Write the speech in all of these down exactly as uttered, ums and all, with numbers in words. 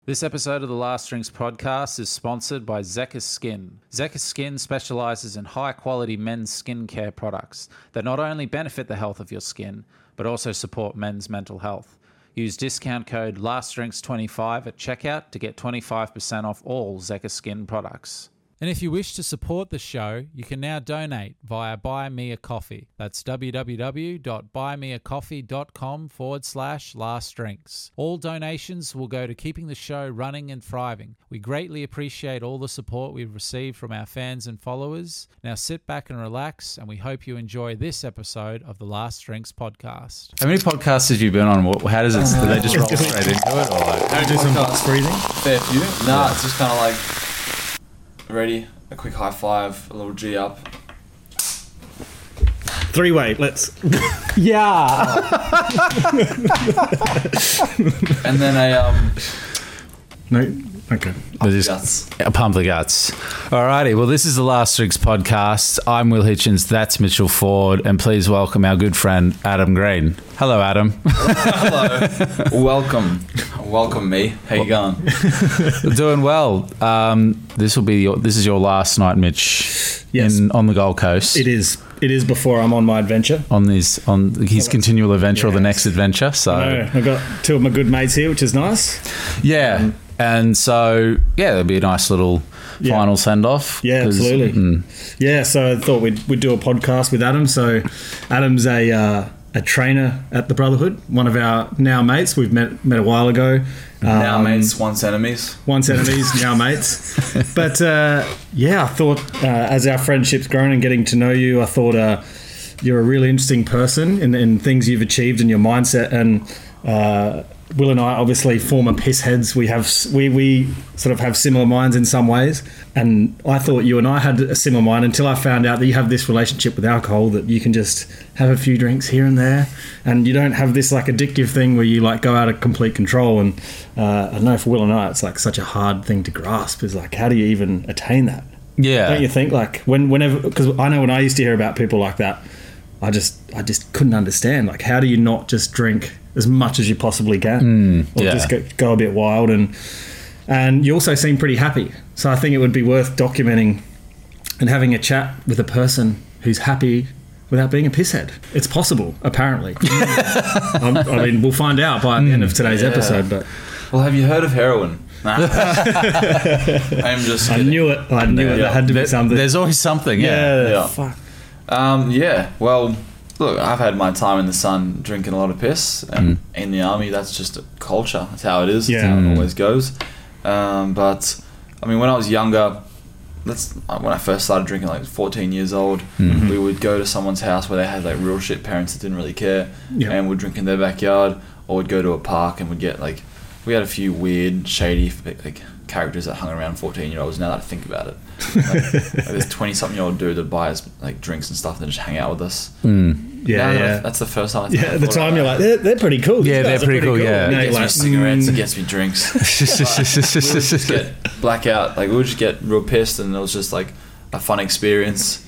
This episode of the Last Drinks podcast is sponsored by Zekis Skin. Zekis Skin specializes in high-quality men's skincare products that not only benefit the health of your skin, but also support men's mental health. Use discount code last drinks twenty-five at checkout to get twenty-five percent off all Zekis Skin products. And if you wish to support the show, you can now donate via Buy Me a Coffee. That's www.buymeacoffee.com forward slash last drinks. All donations will go to keeping the show running and thriving. We greatly appreciate all the support we've received from our fans and followers. Now sit back and relax, and we hope you enjoy this episode of the Last Drinks podcast. How many podcasts have you been on? How does it, do they just roll straight into it? Or like, How do some box breathing? Fair few. Nah, yeah. It's just kind of like... Ready, a quick high five, a little G up. Three way, let's. Yeah. And then a um. No, okay. Pump the guts. Pump the guts. Alrighty, well, this is the Last Drinks podcast. I'm Will Hitchens. That's Mitchell Ford, and please welcome our good friend Adam Green. Hello, Adam. Hello. Welcome. Welcome me. How you going? Doing well. Um, this will be your, this is your last night, Mitch. Yes. In, on the Gold Coast. It is. It is before I'm on my adventure. On his on his continual adventure yes. or the next adventure. So I I've got two of my good mates here, which is nice. Yeah. Um, and so yeah, it'll be a nice little yeah. final send off. Yeah, absolutely. Mm. Yeah. So I thought we'd we'd do a podcast with Adam. So Adam's a uh, a trainer at the Brotherhood, one of our now mates. We've met met a while ago. Um, now mates, once enemies. Once enemies, now mates. But uh, yeah, I thought uh, as our friendship's grown and getting to know you, I thought uh, you're a really interesting person in, in things you've achieved in your mindset. And uh, Will and I obviously former piss heads. We have we we sort of have similar minds in some ways. And I thought you and I had a similar mind until I found out that you have this relationship with alcohol, that you can just have a few drinks here and there, and you don't have this like addictive thing where you like go out of complete control. And uh, I know for Will and I, it's like such a hard thing to grasp. Is like, how do you even attain that? Yeah, don't you think? Like when whenever, because I know when I used to hear about people like that, I just I just couldn't understand. Like, how do you not just drink as much as you possibly can, mm, or yeah. just go, go a bit wild? And and you also seem pretty happy. So I think it would be worth documenting and having a chat with a person who's happy without being a pisshead. It's possible, apparently. I mean, we'll find out by the end of today's yeah. episode. But well, have you heard of heroin? Nah. I'm just kidding. I knew it. I knew yeah. it. There had to there, be something. There's always something. Yeah. Yeah. yeah. Fuck. Um, yeah. Well, look, I've had my time in the sun drinking a lot of piss, and mm. in the army, that's just a culture. That's how it is. Yeah. That's how it always goes. Um, but I mean, when I was younger, that's when I first started drinking, like fourteen years old. Mm-hmm. We would go to someone's house where they had like real shit parents that didn't really care, yeah. and would drink in their backyard, or would go to a park and would get like, we had a few weird, shady like characters that hung around fourteen year olds. Now that I think about it, like, like this twenty something year old dude that buys like drinks and stuff and just hang out with us. Mm. Yeah, yeah. That's the first time I Yeah, at the time you're like, they're, they're pretty cool. Yeah, they're pretty, pretty cool, cool, yeah. He no, gets like, me cigarettes, he gets me drinks. Like, we would just get blackout, like we would just get real pissed, and it was just like a fun experience.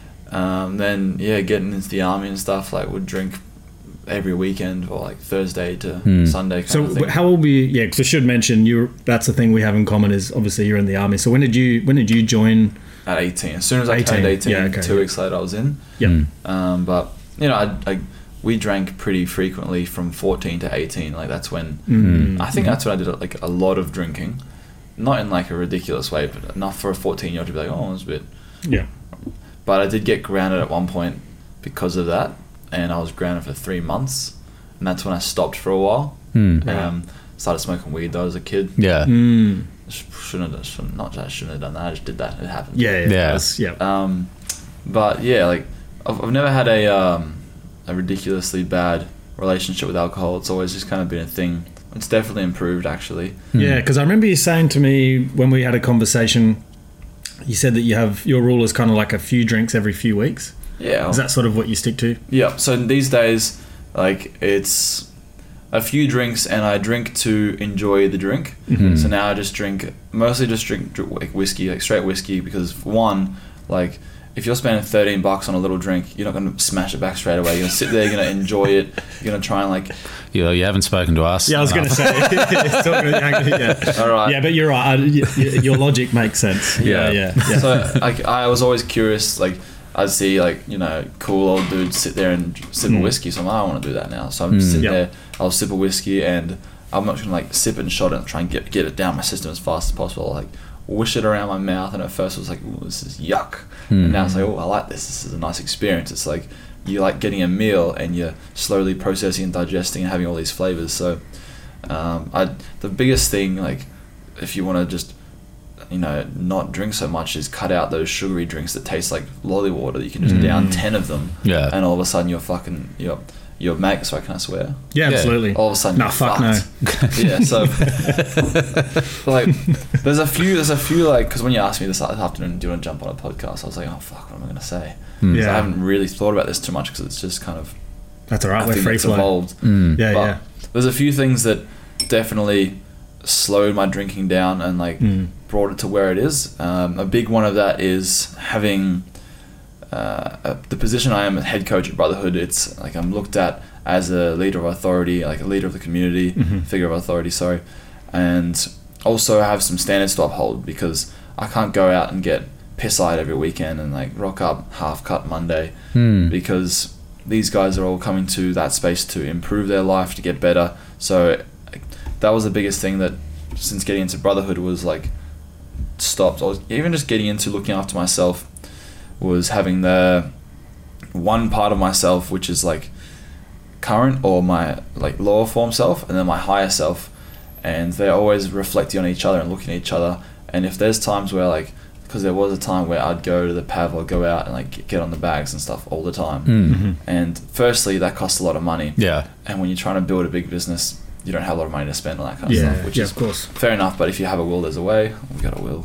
Um, then, yeah, getting into the army and stuff, like would drink every weekend or like Thursday to hmm. Sunday kind so of thing. How old were you? Yeah, because I should mention, you that's the thing we have in common is obviously you're in the army. So when did you when did you join? At eighteen. As soon as I turned eighteen, yeah, okay, two yeah. weeks later I was in. Yeah. Um, but, you know, I, I we drank pretty frequently from fourteen to eighteen. Like that's when mm. I think that's when I did like a lot of drinking, not in like a ridiculous way, but enough for a fourteen year old to be like, oh, it's a bit. Yeah. But I did get grounded at one point because of that, and I was grounded for three months, and that's when I stopped for a while. Mm. Um, started smoking weed though as a kid. Yeah. Mm. Shouldn't have shouldn't, not I shouldn't have done that. I just did that. It happened. Yeah. Yeah. Yeah. Was, yeah. Um, but yeah, like I've, I've never had a um, a ridiculously bad relationship with alcohol. It's always just kind of been a thing. It's definitely improved actually. Yeah, because I remember you saying to me when we had a conversation, you said that you have your rule is kind of like a few drinks every few weeks. Yeah. Is that sort of what you stick to? Yeah. So these days, like it's a few drinks, and I drink to enjoy the drink. Mm-hmm. So now I just drink, mostly just drink, drink like whiskey, like straight whiskey, because for one, like if you're spending thirteen bucks on a little drink, you're not going to smash it back straight away. You're going to sit there, you're going to enjoy it, you're going to try and like... You know, you haven't spoken to us. Yeah, I was going to say. Talking about, yeah. All right. Yeah, but you're right. I, y- y- your logic makes sense. Yeah. Yeah, yeah. yeah. So like, I was always curious, like, I'd see like, you know, cool old dudes sit there and sip Mm. a whiskey. So I'm like, I want to do that now. So I'm Mm. sitting Yep. there, I'll sip a whiskey and I'm not going to like sip it and shot it and try and get, get it down my system as fast as possible. I'll, like, wish it around my mouth, and at first it was like, ooh, this is yuck. Mm. And now it's like, oh, I like this. This is a nice experience. It's like you're like getting a meal and you're slowly processing and digesting and having all these flavors. So um, I the biggest thing, like, if you want to just, you know, not drink so much, is cut out those sugary drinks that taste like lolly water. You can just Mm. down ten of them, Yeah. and all of a sudden you're fucking you're you're mate. Sorry, can I swear? Yeah, Yeah. absolutely. All of a sudden, Nah, you're fuck fucked. Yeah, so like, there's a few, there's a few like, because when you asked me this afternoon, do you want to jump on a podcast? I was like, oh fuck, what am I gonna say? Mm. So Yeah. I haven't really thought about this too much because it's just kind of, That's all right. I We're think free it's flow. evolved. Mm. Yeah, But yeah. there's a few things that definitely slowed my drinking down and like Mm. brought it to where it is. Um, a big one of that is having uh, a, the position I am as head coach at Brotherhood. It's like I'm looked at as a leader of authority, like a leader of the community, Mhm. figure of authority, sorry. And also have some standards to uphold, because I can't go out and get piss-eyed every weekend and like rock up half-cut Monday, Mm. because these guys are all coming to that space to improve their life, to get better. So like, that was the biggest thing that since getting into Brotherhood was like stopped. I was even just getting into looking after myself, was having the one part of myself which is like current or my like lower form self, and then my higher self, and they're always reflecting on each other and looking at each other. And if there's times where like, because there was a time where I'd go to the P A V or go out and like get on the bags and stuff all the time, Mm. Mhm. and firstly that costs a lot of money, Yeah. and when you're trying to build a big business, you don't have a lot of money to spend on that kind of Yeah, stuff, which yeah, is of course. fair enough. But if you have a will, there's a way. We've got a will.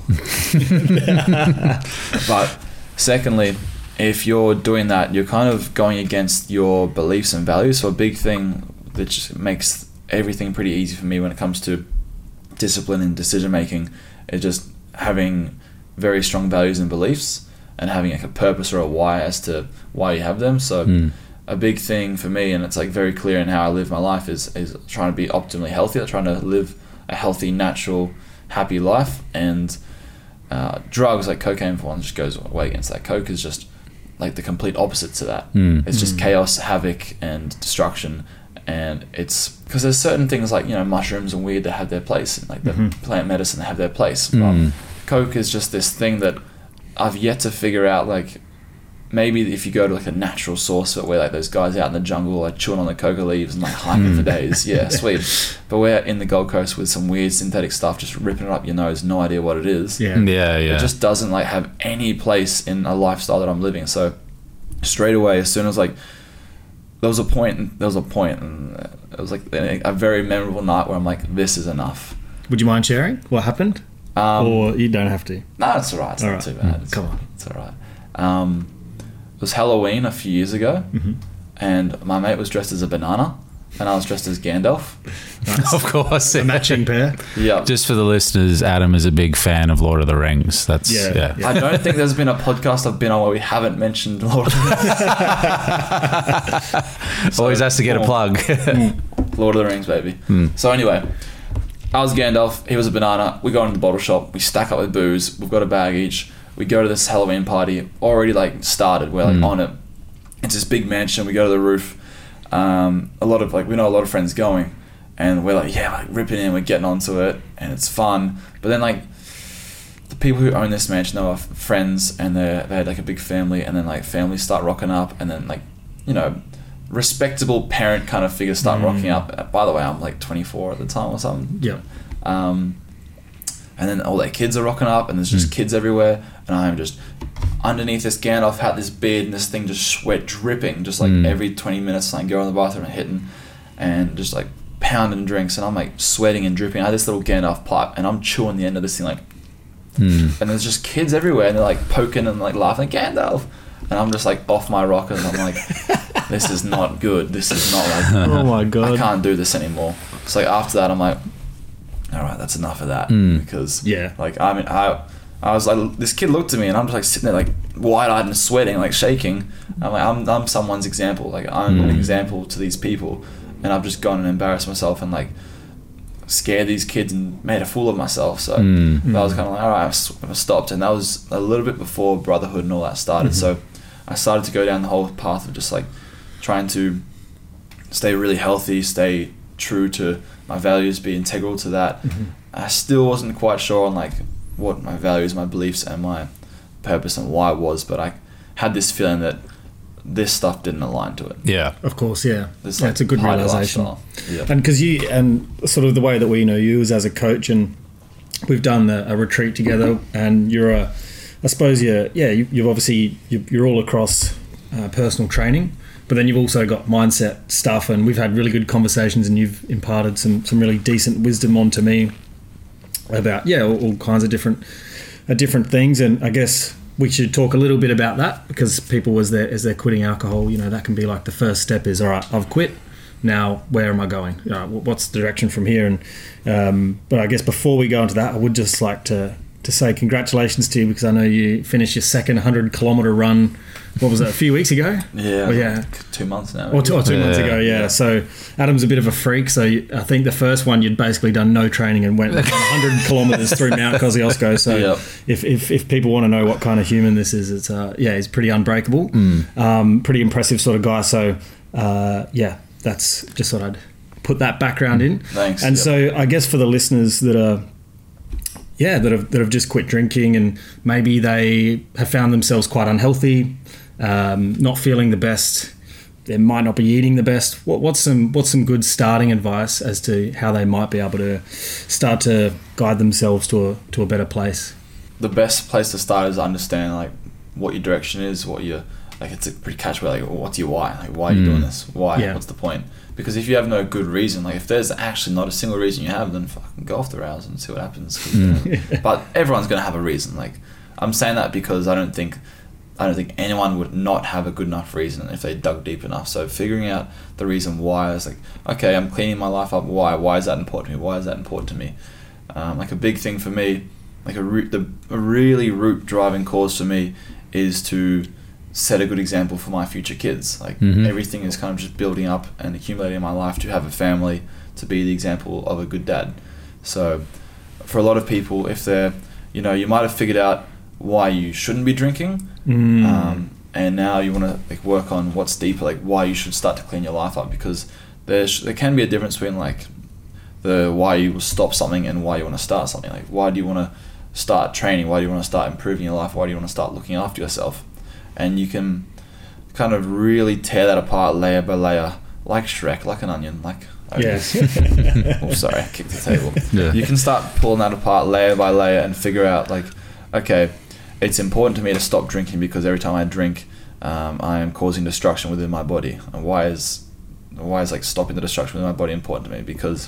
But secondly, if you're doing that, you're kind of going against your beliefs and values. So a big thing that just makes everything pretty easy for me when it comes to discipline and decision making is just having very strong values and beliefs, and having like a purpose or a why as to why you have them. So Mm. a big thing for me, and it's like very clear in how I live my life, is is trying to be optimally healthy, trying to live a healthy, natural, happy life. And uh, drugs like cocaine, for one, just goes way against that. Coke is just like the complete opposite to that. Mm. It's just Mm. chaos, havoc, and destruction. And it's because there's certain things like, you know, mushrooms and weed that have their place, and like the Mhm. plant medicine that have their place. But Mm. Coke is just this thing that I've yet to figure out. Like, maybe if you go to like a natural source of it, where like those guys out in the jungle like chewing on the coca leaves and like hyping for days, yeah, sweet. But we're in the Gold Coast with some weird synthetic stuff, just ripping it up your nose, no idea what it is. Yeah. Yeah. Yeah. It just doesn't like have any place in a lifestyle that I'm living. So straight away, as soon as like there was a point, there was a point, and it was like a, a very memorable night where I'm like, this is enough. Would you mind sharing what happened? Um, Or you don't have to? No, it's alright. It's All not right. too bad. It's, Come on. It's alright. Um, it was Halloween a few years ago, Mhm. and my mate was dressed as a banana, and I was dressed as Gandalf. Of course. A matching pair. Yeah. Just for the listeners, Adam is a big fan of Lord of the Rings. That's Yeah, yeah. yeah. I don't think there's been a podcast I've been on where we haven't mentioned Lord of the Rings. Always has to get a cool. plug. Lord of the Rings, baby. Mm. So anyway, I was Gandalf, he was a banana. We go into the bottle shop, we stack up with booze, we've got a bag each. We go to this Halloween party, already like started, we're like Mm. on it. It's this big mansion, we go to the roof. Um, a lot of like, we know a lot of friends going, and we're like, yeah, like ripping in, we're getting onto it, and it's fun. But then like, the people who own this mansion are friends, and they they had like a big family, and then like families start rocking up, and then like, you know, respectable parent kind of figures start Mm. rocking up. By the way, I'm like twenty-four at the time or something. Yeah. Um, and then all their kids are rocking up, and there's just Mm. kids everywhere, and I'm just underneath this Gandalf hat, this beard, and this thing just sweat dripping, just like Mm. every twenty minutes. And I go in the bathroom and hitting, and just like pounding drinks, and I'm like sweating and dripping. I had this little Gandalf pipe, and I'm chewing the end of this thing like, Mm. and there's just kids everywhere, and they're like poking and like laughing, Gandalf, and I'm just like off my rockers. I'm like, this is not good. This is not like, Oh my I god. can't do this anymore. So like after that, I'm like, all right, that's enough of that, Mm. because Yeah. like I mean, I I was like, this kid looked at me and I'm just like sitting there like wide-eyed and sweating, like shaking. I'm like, I'm, I'm someone's example. Like I'm mm. an example to these people, and I've just gone and embarrassed myself and like scared these kids and made a fool of myself. So mm. I was kind of like, all right, I've stopped. And that was a little bit before brotherhood and all that started. Mm-hmm. So I started to go down the whole path of just like trying to stay really healthy, stay true to my values, be integral to that. Mm-hmm. I still wasn't quite sure on like what my values, my beliefs, and my purpose and why it was, but I had this feeling that this stuff didn't align to it. Yeah, of course. Yeah, this, yeah, like, it's a good realization. Yeah. And because you and sort of the way that we know you is as a coach, and we've done a, a retreat together, and you're a, I suppose you're, yeah, you, you've obviously you're, you're all across uh, personal training, but then you've also got mindset stuff, and we've had really good conversations, and you've imparted some some really decent wisdom onto me about yeah all, all kinds of different uh, different things. And I guess we should talk a little bit about that, because people as they're as they're quitting alcohol, you know, that can be like the first step is, all right, I've quit, now where am I going? You know, what's the direction from here? And um, but I guess before we go into that, I would just like to to say congratulations to you, because I know you finished your second one hundred kilometre run. What was that, a few weeks ago? Yeah, well, yeah, two months now. Or two, or two yeah. months ago, yeah. yeah. So Adam's a bit of a freak. So you, I think the first one you'd basically done no training and went one hundred kilometres through Mount Kosciuszko. So yep. if, if if people want to know what kind of human this is, it's uh, yeah, he's pretty unbreakable, mm. um, pretty impressive sort of guy. So uh, yeah, that's just what I'd put that background in. Thanks. And yep. so I guess for the listeners that are. Yeah, that have that have just quit drinking, and maybe they have found themselves quite unhealthy, um, not feeling the best. They might not be eating the best. What, what's some what's some good starting advice as to how they might be able to start to guide themselves to a to a better place? The best place to start is understand like what your direction is, what your like. It's a pretty catchy like, what's your why? Like, why are you mm. doing this? Why? Yeah. What's the point? Because if you have no good reason, like if there's actually not a single reason you have, then fucking go off the rails and see what happens. Mm. But everyone's gonna have a reason. Like I'm saying that because I don't think I don't think anyone would not have a good enough reason if they dug deep enough. So figuring out the reason why is like, okay, I'm cleaning my life up. Why? Why is that important to me? Why is that important to me? Um, like a big thing for me, like a root, the a really root driving cause for me is to set a good example for my future kids. Like mm-hmm. everything is kind of just building up and accumulating in my life to have a family, to be the example of a good dad. So for a lot of people, if they're, you know, you might have figured out why you shouldn't be drinking, mm. um, and now you want to like work on what's deeper, like why you should start to clean your life up, because there's there can be a difference between like the why you will stop something and why you want to start something. Like why do you want to start training? Why do you want to start improving your life? Why do you want to start looking after yourself? And you can kind of really tear that apart layer by layer, like Shrek, like an onion, like yes. oh, sorry, I kicked the table. Yeah. You can start pulling that apart layer by layer and figure out like, okay, it's important to me to stop drinking because every time I drink, um, I am causing destruction within my body. And why is why is like stopping the destruction within my body important to me? Because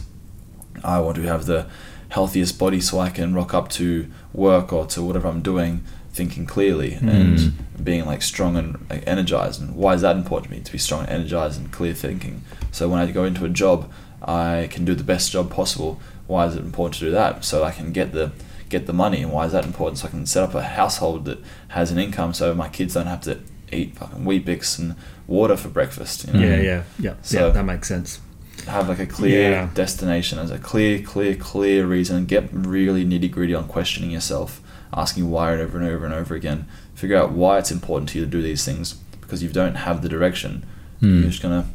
I want to have the healthiest body so I can rock up to work or to whatever I'm doing thinking clearly mm. and being like strong and like, energized. And why is that important to me, to be strong and energized and clear thinking? So when I go into a job, I can do the best job possible. Why is it important to do that? So I can get the get the money. And why is that important? So I can set up a household that has an income so my kids don't have to eat fucking Weet-Bix and water for breakfast, you know? Yeah, yeah, yeah. So yeah, that makes sense. Have like a clear Yeah. destination as a clear, clear, clear reason. Get really nitty gritty on questioning yourself, asking why over and over and over again. Figure out why it's important to you to do these things, because if you don't have the direction, Mm. you're just gonna.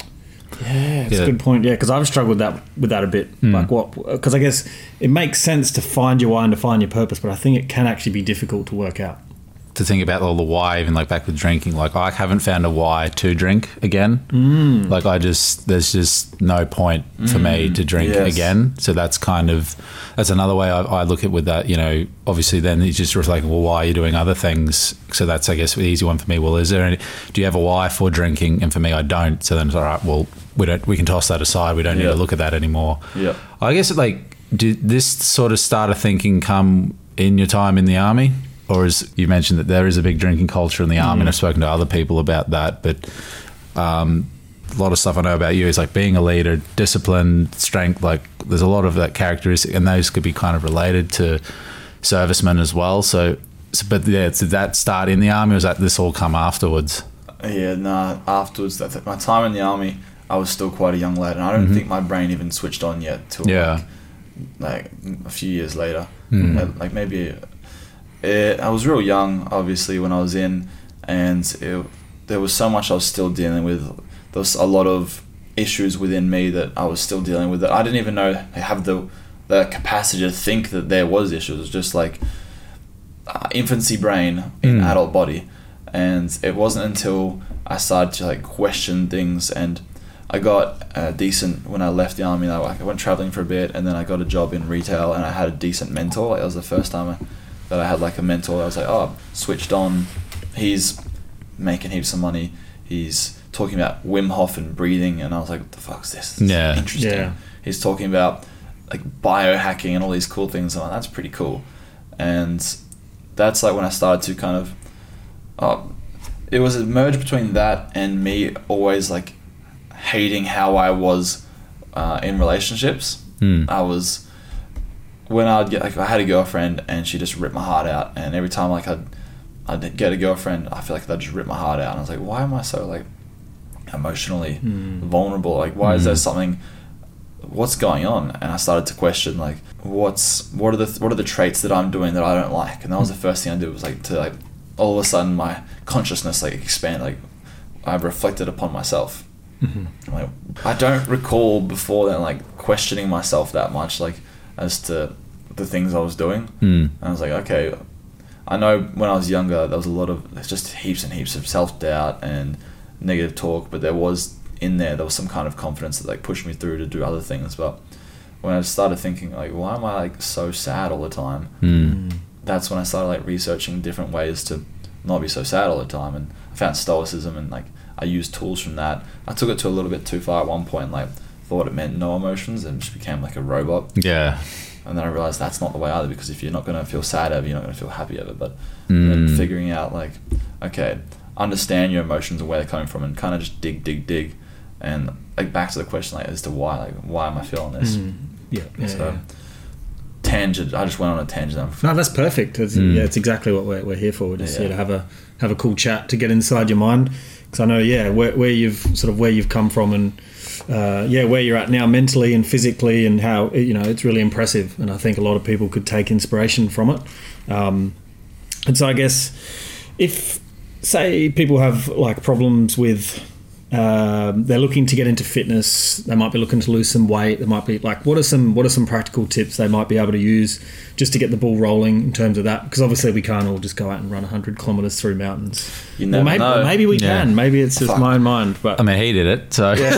Yeah, it's Yeah. a good point. Yeah, because I've struggled with that with that a bit. Mm. Like what? Because I guess it makes sense to find your why and to find your purpose, but I think it can actually be difficult to work out. To think about all the why, even like back with drinking, like I haven't found a why to drink again. Mm. Like I just, there's just no point for Mm. me to drink Yes. again. So that's kind of, that's another way I, I look at with that, you know, obviously then you just reflect, well, why are you doing other things? So that's, I guess, the easy one for me. Well, is there any, do you have a why for drinking? And for me, I don't. So then it's all right, well, we don't, we can toss that aside. We don't need Yeah. to look at that anymore. Yeah. I guess like, did this sort of start of thinking come in your time in the army? Or as you mentioned that there is a big drinking culture in the army, Mm. and I've spoken to other people about that. But um, a lot of stuff I know about you is like being a leader, discipline, strength. Like there's a lot of that characteristic, and those could be kind of related to serviceman as well. So, so but yeah, did that start in the army, or was that this all come afterwards? Yeah, nah, afterwards, that, my time in the army, I was still quite a young lad, and I don't mm-hmm. think my brain even switched on yet till yeah. like, like a few years later. Mm. Like maybe, it, I was real young, obviously, when I was in, and it, there was so much I was still dealing with. There was a lot of issues within me that I was still dealing with that I didn't even know I have the the capacity to think that there was issues. It was just like uh, infancy brain in mm. adult body. And it wasn't until I started to like question things, and I got uh, decent when I left the army. Like, I went traveling for a bit, and then I got a job in retail, and I had a decent mentor. Like, that was the first time I, that I had like a mentor. I was like, oh, switched on. He's making heaps of money. He's talking about Wim Hof and breathing, and I was like, what the fuck's this? This yeah. is interesting. Yeah. He's talking about like biohacking and all these cool things. I'm like, that's pretty cool. And that's like when I started to kind of Uh, it was a merge between that and me always like hating how I was uh, in relationships. Mm. I was when I'd get like I had a girlfriend and she just ripped my heart out, and every time like I'd I'd get a girlfriend, I feel like they'd just rip my heart out, and I was like, why am I so like emotionally mm. vulnerable? Like, why mm. is there something? What's going on? And I started to question like, what's what are the what are the traits that I'm doing that I don't like? And that was the first thing I did was like to like. all of a sudden my consciousness like expanded, like I reflected upon myself. Mm-hmm. Like I don't recall before then like questioning myself that much, like as to the things I was doing. Mm. And I was like, okay, I know when I was younger there was a lot of there's just heaps and heaps of self-doubt and negative talk, but there was in there there was some kind of confidence that like pushed me through to do other things. But when I started thinking like, why am I like so sad all the time? Mm. That's when I started like researching different ways to not be so sad all the time, and I found stoicism, and like I used tools from that. I took it to a little bit too far at one point, like thought it meant no emotions and just became like a robot. Yeah. And then I realized that's not the way either, because if you're not going to feel sad ever, you're not going to feel happy ever. But mm. then figuring out like, okay, understand your emotions and where they're coming from, and kind of just dig, dig, dig, and like back to the question like as to why, like why am I feeling this? Mm. Yeah. yeah, so, yeah. Tangent. I just went on a tangent. No, that's perfect. It's, mm. Yeah, it's exactly what we're, we're here for. We're just yeah. here to have a have a cool chat to get inside your mind, because I know, yeah, where, where you've sort of where you've come from, and uh, yeah, where you're at now mentally and physically, and how you know it's really impressive. And I think a lot of people could take inspiration from it. Um, and so I guess if say people have like problems with. Um, they're looking to get into fitness. They might be looking to lose some weight. They might be like, what are some what are some practical tips they might be able to use just to get the ball rolling in terms of that? Because obviously we can't all just go out and run one hundred kilometres through mountains. You never well, maybe, know. Maybe we yeah. can. Maybe it's just Fuck. my own mind. But I mean, he did it, so yeah,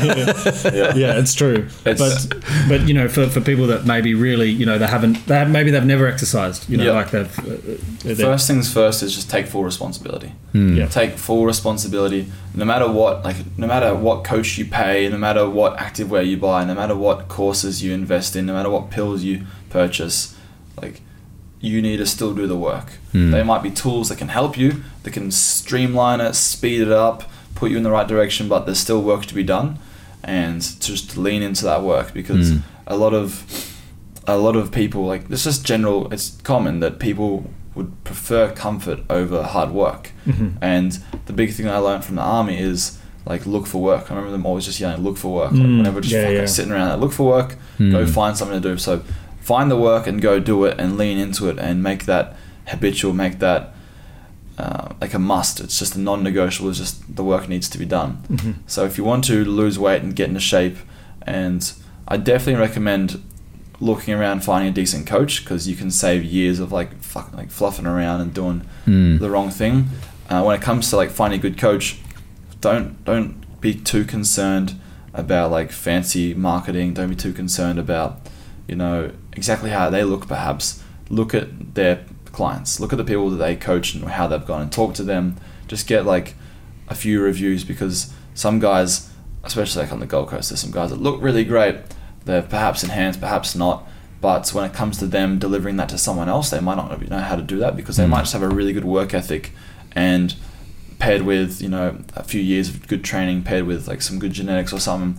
yeah. yeah it's true. It's, but but you know, for, for people that maybe really you know they haven't, they have, maybe they've never exercised. You know, yep. like they've. Uh, first things first is just take full responsibility. Mm. Yeah. Take full responsibility, no matter what. Like no matter what coach you pay, no matter what activewear you buy, no matter what courses you invest in, no matter what pills you purchase, like you need to still do the work. Mm. They might be tools that can help you, that can streamline it, speed it up, put you in the right direction, but there's still work to be done, and just lean into that work, because mm. a lot of a lot of people, like it's just general, it's common that people would prefer comfort over hard work. Mm-hmm. And the big thing I learned from the army is like look for work. I remember them always just yelling, look for work. Like mm, whenever just yeah, fucking yeah. sitting around there, look for work, mm. go find something to do. So find the work and go do it and lean into it and make that habitual, make that uh, like a must. It's just a non-negotiable. It's just the work needs to be done. Mm-hmm. So if you want to lose weight and get into shape, and I definitely recommend looking around, finding a decent coach, because you can save years of like fuck, like fluffing around and doing mm. the wrong thing. Uh, when it comes to like finding a good coach, don't don't be too concerned about like fancy marketing. Don't be too concerned about, you know, exactly how they look. Perhaps look at their clients, look at the people that they coach and how they've gone, and talk to them. Just get like a few reviews, because some guys, especially like on the Gold Coast, there's some guys that look really great. They're perhaps enhanced, perhaps not. But when it comes to them delivering that to someone else, they might not know how to do that, because they mm. might just have a really good work ethic, and paired with, you know, a few years of good training, paired with like some good genetics or something,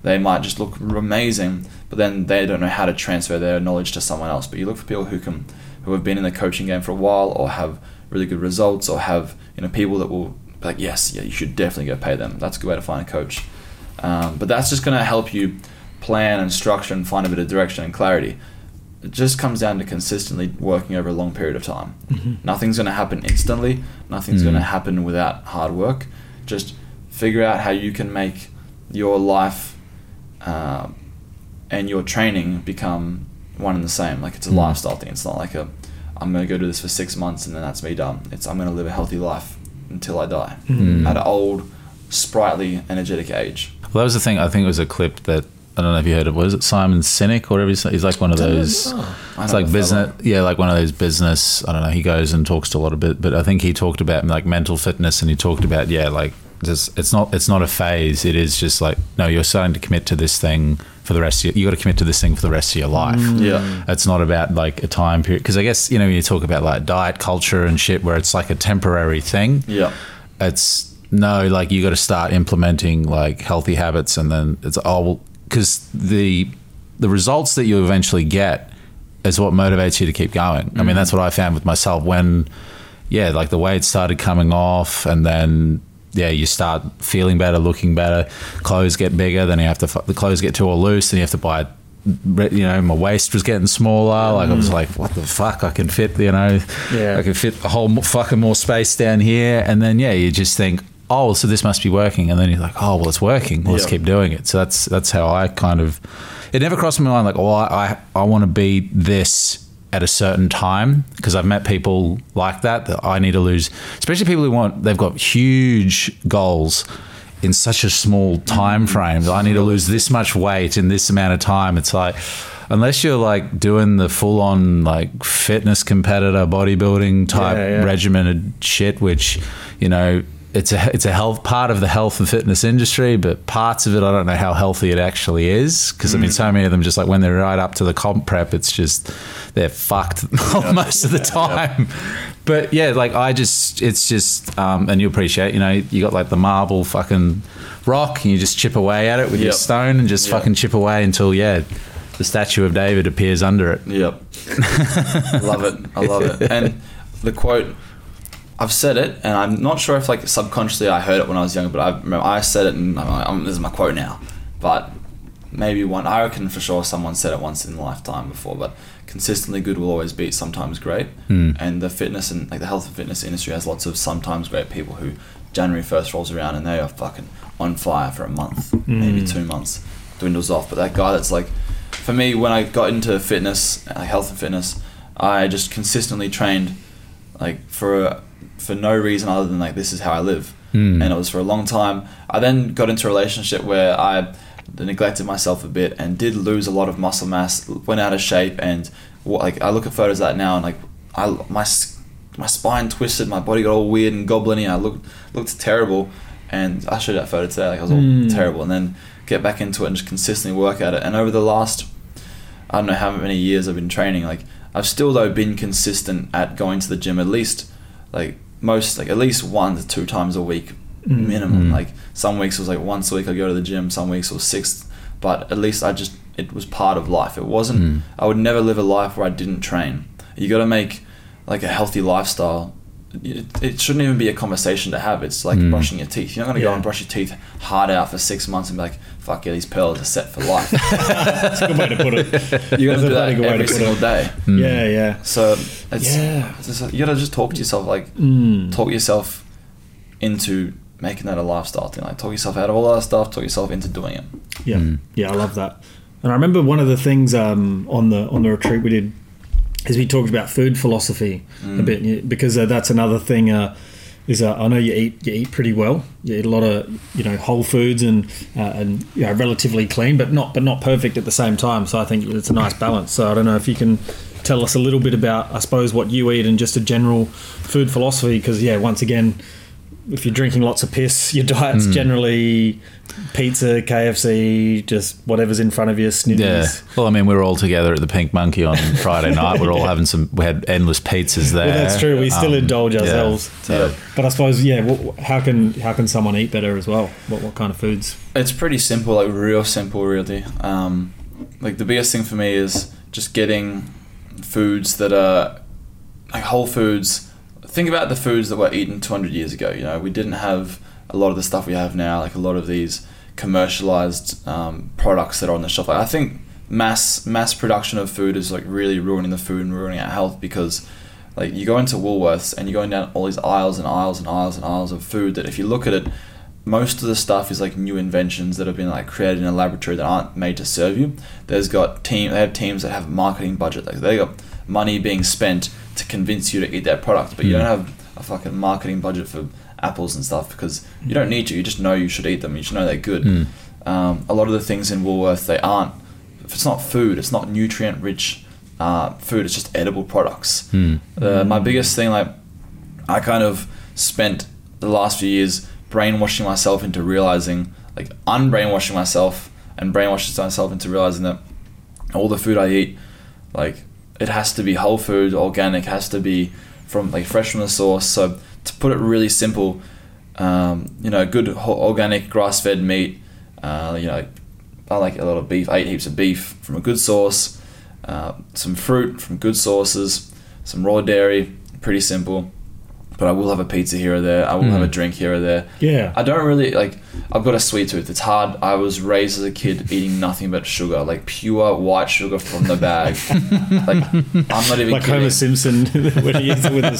They might just look amazing, but then they don't know how to transfer their knowledge to someone else. But you look for people who can, who have been in the coaching game for a while, or have really good results, or have, you know, people that will be like, yes, yeah, you should definitely go pay them. That's a good way to find a coach. Um, but that's just going to help you plan and structure and find a bit of direction and clarity. It just comes down to consistently working over a long period of time. Mm-hmm. Nothing's going to happen instantly. Nothing's mm-hmm. going to happen without hard work. Just figure out how you can make your life uh, and your training become one and the same. Like, it's a mm-hmm. lifestyle thing. It's not like a, I'm going to go do this for six months and then that's me done. It's, I'm going to live a healthy life until I die mm-hmm. at an old, sprightly, energetic age. Well, that was the thing. I think it was a clip that, I don't know if you heard of, was it Simon Sinek or whatever? He's, he's like one of those, oh, it's like business, yeah, like one of those business, I don't know, he goes and talks to a lot of bit, but I think he talked about like mental fitness, and he talked about, yeah, like just, it's not, it's not a phase. It is just like, no, you're starting to commit to this thing for the rest of your, you got to commit to this thing for the rest of your life. Mm. Yeah. It's not about like a time period. Cause I guess, you know, when you talk about like diet culture and shit where it's like a temporary thing. Yeah. It's no, like you got to start implementing like healthy habits, and then it's, oh, well, because the the results that you eventually get is what motivates you to keep going. Mm-hmm. I mean, that's what I found with myself when, yeah, like the weight started coming off, and then, yeah, you start feeling better, looking better, clothes get bigger, then you have to, the clothes get too all loose, and you have to buy, you know, my waist was getting smaller. Like, I was like, what the fuck? I can fit, you know, yeah. I can fit a whole fucking more space down here. And then, yeah, you just think, oh, so this must be working, and then you're like, oh, well, it's working. Let's yeah. keep doing it. So that's that's how I kind of. It never crossed my mind like, oh, I I, I want to be this at a certain time, because I've met people like that that I need to lose, especially people who want, they've got huge goals in such a small time frame. I need to lose this much weight in this amount of time. It's like, unless you're like doing the full on like fitness competitor bodybuilding type yeah, yeah. regimented shit, which, you know, it's a it's a health part of the health and fitness industry, but parts of it I don't know how healthy it actually is, because mm. I mean so many of them just like when they're right up to the comp prep, it's just they're fucked yeah. most of the time. Yeah. But yeah, like I just it's just um, and you appreciate, you know, you got like the marble fucking rock and you just chip away at it with yep. your stone and just yep. fucking chip away until yeah the statue of David appears under it. Yep. Love it. I love it. And the quote, I've said it, and I'm not sure if like subconsciously I heard it when I was younger, but I remember I said it, and I'm like, I'm, this is my quote now. But maybe one, I reckon for sure someone said it once in a lifetime before. But consistently good will always beat sometimes great, mm. and the fitness and like the health and fitness industry has lots of sometimes great people who January first rolls around and they are fucking on fire for a month, mm. maybe two months, dwindles off. But that guy that's like, for me, when I got into fitness, like health and fitness, I just consistently trained like for a, for no reason other than like this is how I live, mm. and it was for a long time. I then got into a relationship where I neglected myself a bit and did lose a lot of muscle mass, went out of shape, and like I look at photos of that now and like I my my spine twisted, my body got all weird and goblin-y, I looked looked terrible, and I showed that photo today, like I was all mm. terrible, and then get back into it and just consistently work at it. And over the last I don't know how many years I've been training, like I've still though been consistent at going to the gym at least like most like at least one to two times a week mm. minimum. Mm. Like some weeks it was like once a week I go to the gym, some weeks it was six, but at least I just it was part of life. It wasn't mm. I would never live a life where I didn't train. You got to make like a healthy lifestyle. It, it shouldn't even be a conversation to have. It's like mm. brushing your teeth. You're not going to yeah. go and brush your teeth hard out for six months and be like, fuck yeah, these pearls are set for life. That's a good way to put it. You're going to do that every single day. Mm. Yeah, yeah. So it's, yeah. it's just, you got to just talk to yourself, like mm. talk yourself into making that a lifestyle thing. Like talk yourself out of all that stuff, talk yourself into doing it. Yeah, mm. yeah, I love that. And I remember one of the things um, on the on the retreat we did is we talked about food philosophy mm. a bit, because uh, that's another thing. Uh, is uh, I know you eat you eat pretty well. You eat a lot of you know whole foods and uh, and you know, relatively clean, but not but not perfect at the same time. So I think it's a nice balance. So I don't know if you can tell us a little bit about, I suppose, what you eat and just a general food philosophy. Because yeah, once again, if you're drinking lots of piss, your diet's Mm. generally pizza, K F C, just whatever's in front of you, snitties. Yeah. Well, I mean, we were all together at the Pink Monkey on Friday night. We we're all having some. We had endless pizzas there. Well, that's true. We still Um, indulge yeah. ourselves. So, But I suppose, yeah. What, how can how can someone eat better as well? What what kind of foods? It's pretty simple, like real simple, really. Um, like the biggest thing for me is just getting foods that are like whole foods. Think about the foods that were eaten two hundred years ago. You know, we didn't have a lot of the stuff we have now, like a lot of these commercialized um, products that are on the shelf. Like, I think mass mass production of food is like really ruining the food and ruining our health, because like you go into Woolworths and you're going down all these aisles and aisles and aisles and aisles of food that if you look at it, most of the stuff is like new inventions that have been like created in a laboratory that aren't made to serve you. There's got team they have teams that have marketing budget. Like they got money being spent to convince you to eat that product, but you don't have a fucking marketing budget for apples and stuff because you don't need to. You just know you should eat them. You should know they're good. Mm. Um, a lot of the things in Woolworths, they aren't. If it's not food, it's not nutrient rich uh, food. It's just edible products. Mm. Uh, my biggest thing, like I kind of spent the last few years brainwashing myself into realizing, like unbrainwashing myself and brainwashing myself into realizing that all the food I eat, like it has to be whole food, organic, has to be from like fresh from the source. So to put it really simple, um, you know, good ho- organic grass-fed meat. Uh, you know, I like a lot of beef. I eat heaps of beef from a good source. Uh, some fruit from good sources. Some raw dairy, pretty simple. But I will have a pizza here or there. I will Mm. have a drink here or there. Yeah. I don't really like. I've got a sweet tooth. It's hard. I was raised as a kid eating nothing but sugar, like pure white sugar from the bag. Like I'm not even Like kidding. Homer Simpson when he eats it with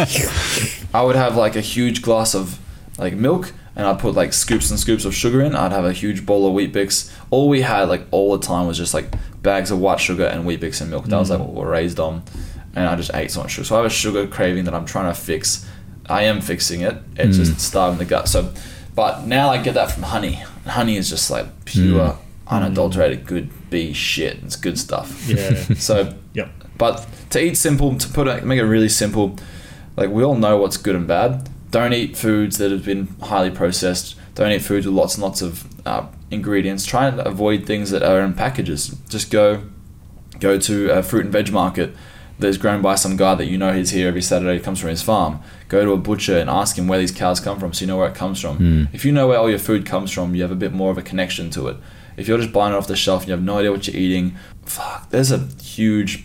his. I would have like a huge glass of like milk, and I'd put like scoops and scoops of sugar in. I'd have a huge bowl of Wheat Bix. All we had like all the time was just like bags of white sugar and Wheat Bix and milk. That was like what we were raised on, and I just ate so much sugar. So I have a sugar craving that I'm trying to fix. I am fixing it. It's Mm. just starving the gut. So, but now I get that from honey. Honey is just like pure, Mm. unadulterated, good bee shit. It's good stuff. Yeah. So, Yep. but to eat simple, to put it, make it really simple, like we all know what's good and bad. Don't eat foods that have been highly processed. Don't eat foods with lots and lots of uh, ingredients. Try and avoid things that are in packages. Just go, go to a fruit and veg market that's grown by some guy that you know he's here every Saturday, comes from his farm. Go to a butcher and ask him where these cows come from so you know where it comes from. Mm. If you know where all your food comes from, you have a bit more of a connection to it. If you're just buying it off the shelf and you have no idea what you're eating, fuck, there's a huge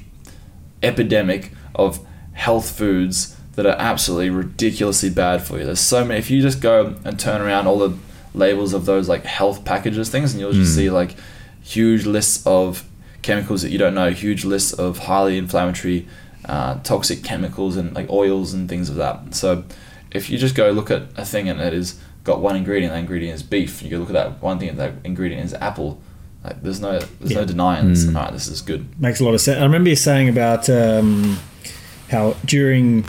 epidemic of health foods that are absolutely ridiculously bad for you. There's so many. If you just go and turn around all the labels of those like health packages things, and you'll just Mm. see like huge lists of chemicals that you don't know, huge lists of highly inflammatory, uh, toxic chemicals and like oils and things of that. So if you just go look at a thing and it is got one ingredient, that ingredient is beef. You go look at that one thing, and that ingredient is apple. Like there's no there's Yeah. no denying this. Mm. All right, this is good. Makes a lot of sense. I remember you saying about um, how during,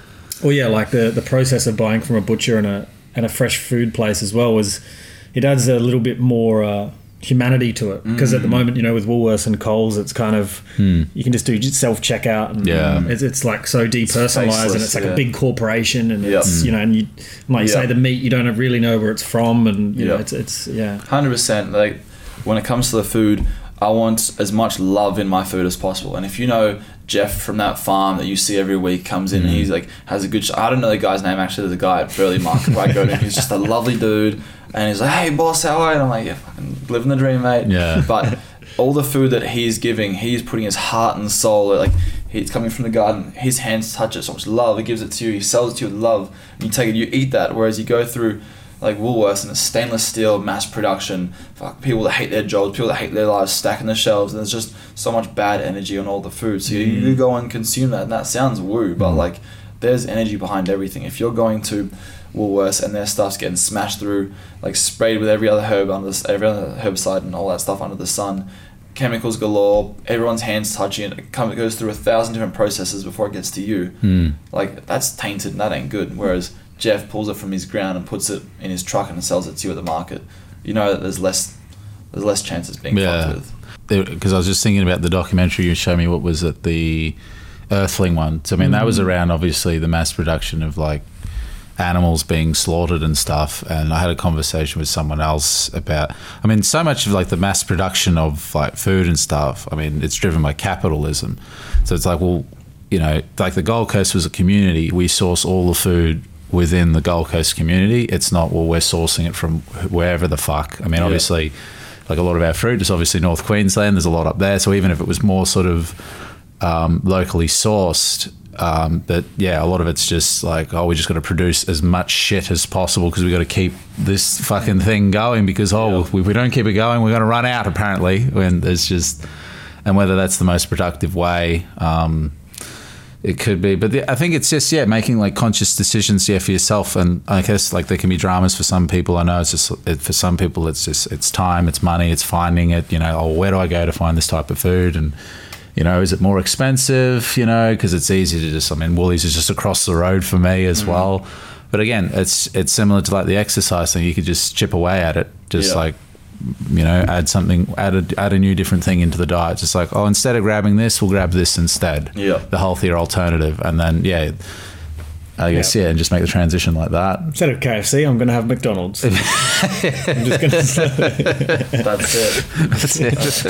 oh yeah, like the, the process of buying from a butcher and a and a fresh food place as well was, it adds a little bit more uh, humanity to it, because at the moment, you know, with Woolworths and Coles, it's kind of Mm. you can just do self checkout, and Yeah. it's, it's like so depersonalized, and faceless, it's like yeah. a big corporation, and Yep. it's you know, and you like you Yep. say the meat, you don't really know where it's from, and you know, Yep. it's it's yeah. one hundred percent. Like when it comes to the food, I want as much love in my food as possible. And if you know Jeff from that farm that you see every week comes in and he's like has a good sh- I don't know the guy's name actually. There's a guy at Burley Market where I go to, he's just a lovely dude, and he's like, hey boss, how are you? And I'm like, yeah, fucking living the dream, mate. Yeah. But all the food that he's giving, he's putting his heart and soul, like he's coming from the garden, his hands touch it, so much love, he gives it to you, he sells it to you with love, and you take it, you eat that. Whereas you go through like Woolworths and it's stainless steel mass production, fuck, people that hate their jobs, people that hate their lives, stacking the shelves, and there's just so much bad energy on all the food. So you, you go and consume that, and that sounds woo, but like there's energy behind everything. If you're going to Woolworths and their stuff's getting smashed through, like sprayed with every other herb under the, every other herbicide and all that stuff under the sun, chemicals galore, everyone's hands touching it, it comes, it goes through a thousand different processes before it gets to you. Mm. Like that's tainted and that ain't good. Whereas Jeff pulls it from his ground and puts it in his truck and sells it to you at the market. You know that there's less there's less chances being Yeah. fucked with. Because I was just thinking about the documentary you showed me. What was it? The Earthling one. So I mean, that was around obviously the mass production of like animals being slaughtered and stuff, and I had a conversation with someone else about, I mean, so much of like the mass production of like food and stuff, I mean, it's driven by capitalism. So it's like, well, you know, like the Gold Coast was a community. We source all the food within the Gold Coast community. It's not, well, we're sourcing it from wherever the fuck. I mean, Yeah. obviously, like a lot of our fruit is obviously North Queensland. There's a lot up there. So even if it was more sort of um, locally sourced, um, but yeah, a lot of it's just like, oh, we just got to produce as much shit as possible because we got to keep this fucking thing going because, oh, Yeah. if we don't keep it going, we're going to run out apparently. When there's just, and whether that's the most productive way, um, it could be, but the, I think it's just, yeah, making like conscious decisions, yeah, for yourself. And I guess like there can be dramas for some people. I know it's just, it, for some people, it's just, it's time, it's money, it's finding it, you know, oh, where do I go to find this type of food? And, you know, is it more expensive, you know, because it's easy to just, I mean, Woolies is just across the road for me as mm-hmm. well. But again, it's, it's similar to like the exercise thing. You could just chip away at it, just yeah. like, you know, add something, add a, add a new different thing into the diet. Just like, oh, instead of grabbing this, we'll grab this instead. Yeah. The healthier alternative. And then, yeah, I guess, yeah, yeah and just make the transition like that. Instead of K F C, I'm going to have McDonald's. I'm just going to... That's it. That's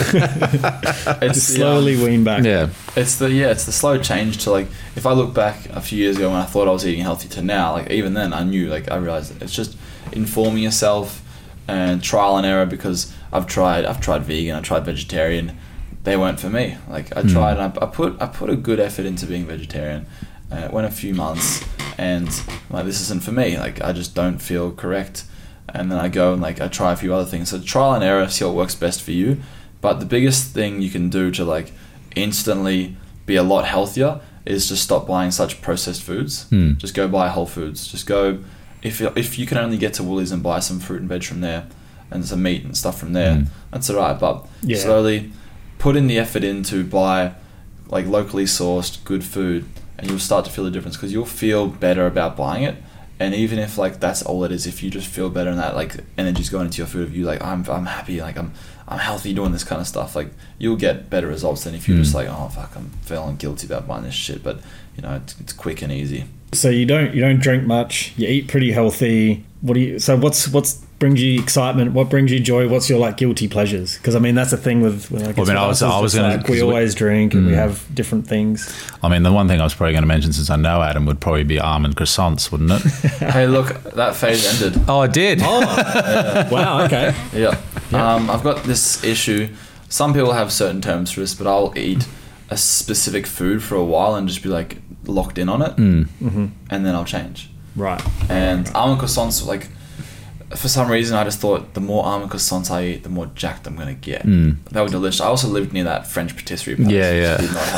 it. It's just slowly the, um, wean back. Yeah. It's the, yeah, it's the slow change to like, if I look back a few years ago when I thought I was eating healthy to now, like even then I knew, like I realized it's just informing yourself and trial and error because I've tried I've tried vegan, I tried vegetarian, they weren't for me. Like I tried mm. and I, I put I put a good effort into being vegetarian. Uh, it went a few months and I'm like, this isn't for me. Like I just don't feel correct. And then I go and like I try a few other things. So trial and error, see what works best for you. But the biggest thing you can do to like instantly be a lot healthier is just stop buying such processed foods. Mm. Just go buy whole foods. Just go. If if you can only get to Woolies and buy some fruit and veg from there and some meat and stuff from there, mm. that's alright. But yeah. slowly put in the effort in to buy like locally sourced good food and you'll start to feel the difference because you'll feel better about buying it. And even if like that's all it is, if you just feel better and that like energy's going into your food of you like I'm I'm happy, like I'm I'm healthy doing this kind of stuff, like you'll get better results than if you're mm. just like, oh fuck, I'm feeling guilty about buying this shit. But you know, it's, it's quick and easy. So you don't you don't drink much. You eat pretty healthy. What do you? So what's what's brings you excitement? What brings you joy? What's your like guilty pleasures? Because I mean that's the thing with. with I, well, I mean, I was I was going like, to. We always drink and mm. we have different things. I mean, the one thing I was probably going to mention since I know Adam would probably be almond croissants, wouldn't it? Hey, look, that phase ended. Oh, it did. Oh, yeah. Wow. Okay. Yeah. yeah. Um, I've got this issue. Some people have certain terms for this, but I'll eat a specific food for a while and just be like locked in on it, mm. mm-hmm. and then I'll change. Right. And almond croissants, like for some reason, I just thought the more almond croissants I eat, the more jacked I'm gonna get. Mm. They were delicious. I also lived near that French patisserie place. Yeah, yeah. Which did not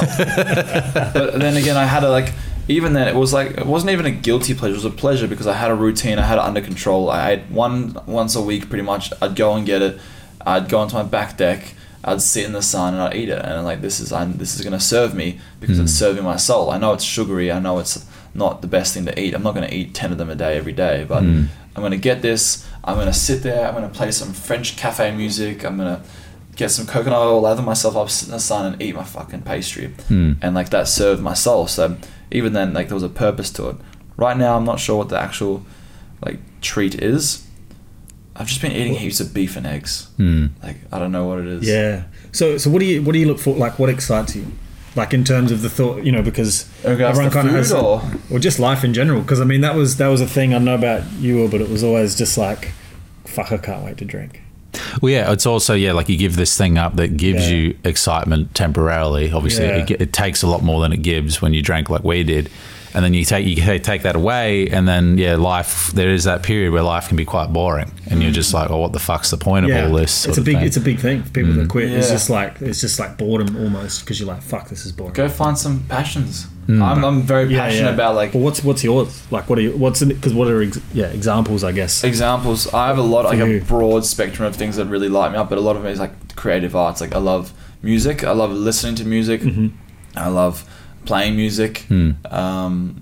help. But then again, I had a like. Even then, it was like it wasn't even a guilty pleasure. It was a pleasure because I had a routine. I had it under control. I ate one once a week, pretty much. I'd go and get it. I'd go onto my back deck. I'd sit in the sun and I'd eat it. And I'm like, this is I'm, this is gonna serve me because mm. it's serving my soul. I know it's sugary. I know it's not the best thing to eat. I'm not gonna eat ten of them a day every day, but mm. I'm gonna get this. I'm gonna sit there. I'm gonna play some French cafe music. I'm gonna get some coconut oil, lather myself up, sit in the sun, and eat my fucking pastry. Mm. And like that served my soul. So even then, like there was a purpose to it. Right now, I'm not sure what the actual like treat is. I've just been eating heaps of beef and eggs. Mm. Like I don't know what it is. Yeah. So so what do you what do you look for? Like what excites you? Like in terms of the thought, you know, because everyone kind of has, or? or just life in general. Because I mean, that was that was a thing I know about you, but it was always just like, fuck, I can't wait to drink. Well, yeah, it's also, yeah, like you give this thing up that gives yeah. you excitement temporarily. Obviously, yeah. it, it takes a lot more than it gives when you drank like we did. And then you take you take that away, and then, yeah, life, there is that period where life can be quite boring. And mm. you're just like, oh, what the fuck's the point yeah. of all this? It's a big thing? It's a big thing for people mm. that quit. Yeah. It's just like it's just like boredom almost, because you're like, fuck, this is boring. Go find some passions. Mm. I'm I'm very yeah, passionate yeah. about like. Well, what's what's yours? Like, what are you? What's because what are ex- yeah examples? I guess Examples. I have a lot, like you. a broad spectrum of things that really light me up, but a lot of it is like creative arts. Like I love music. I love listening to music. Mm-hmm. I love playing music. Mm. Um,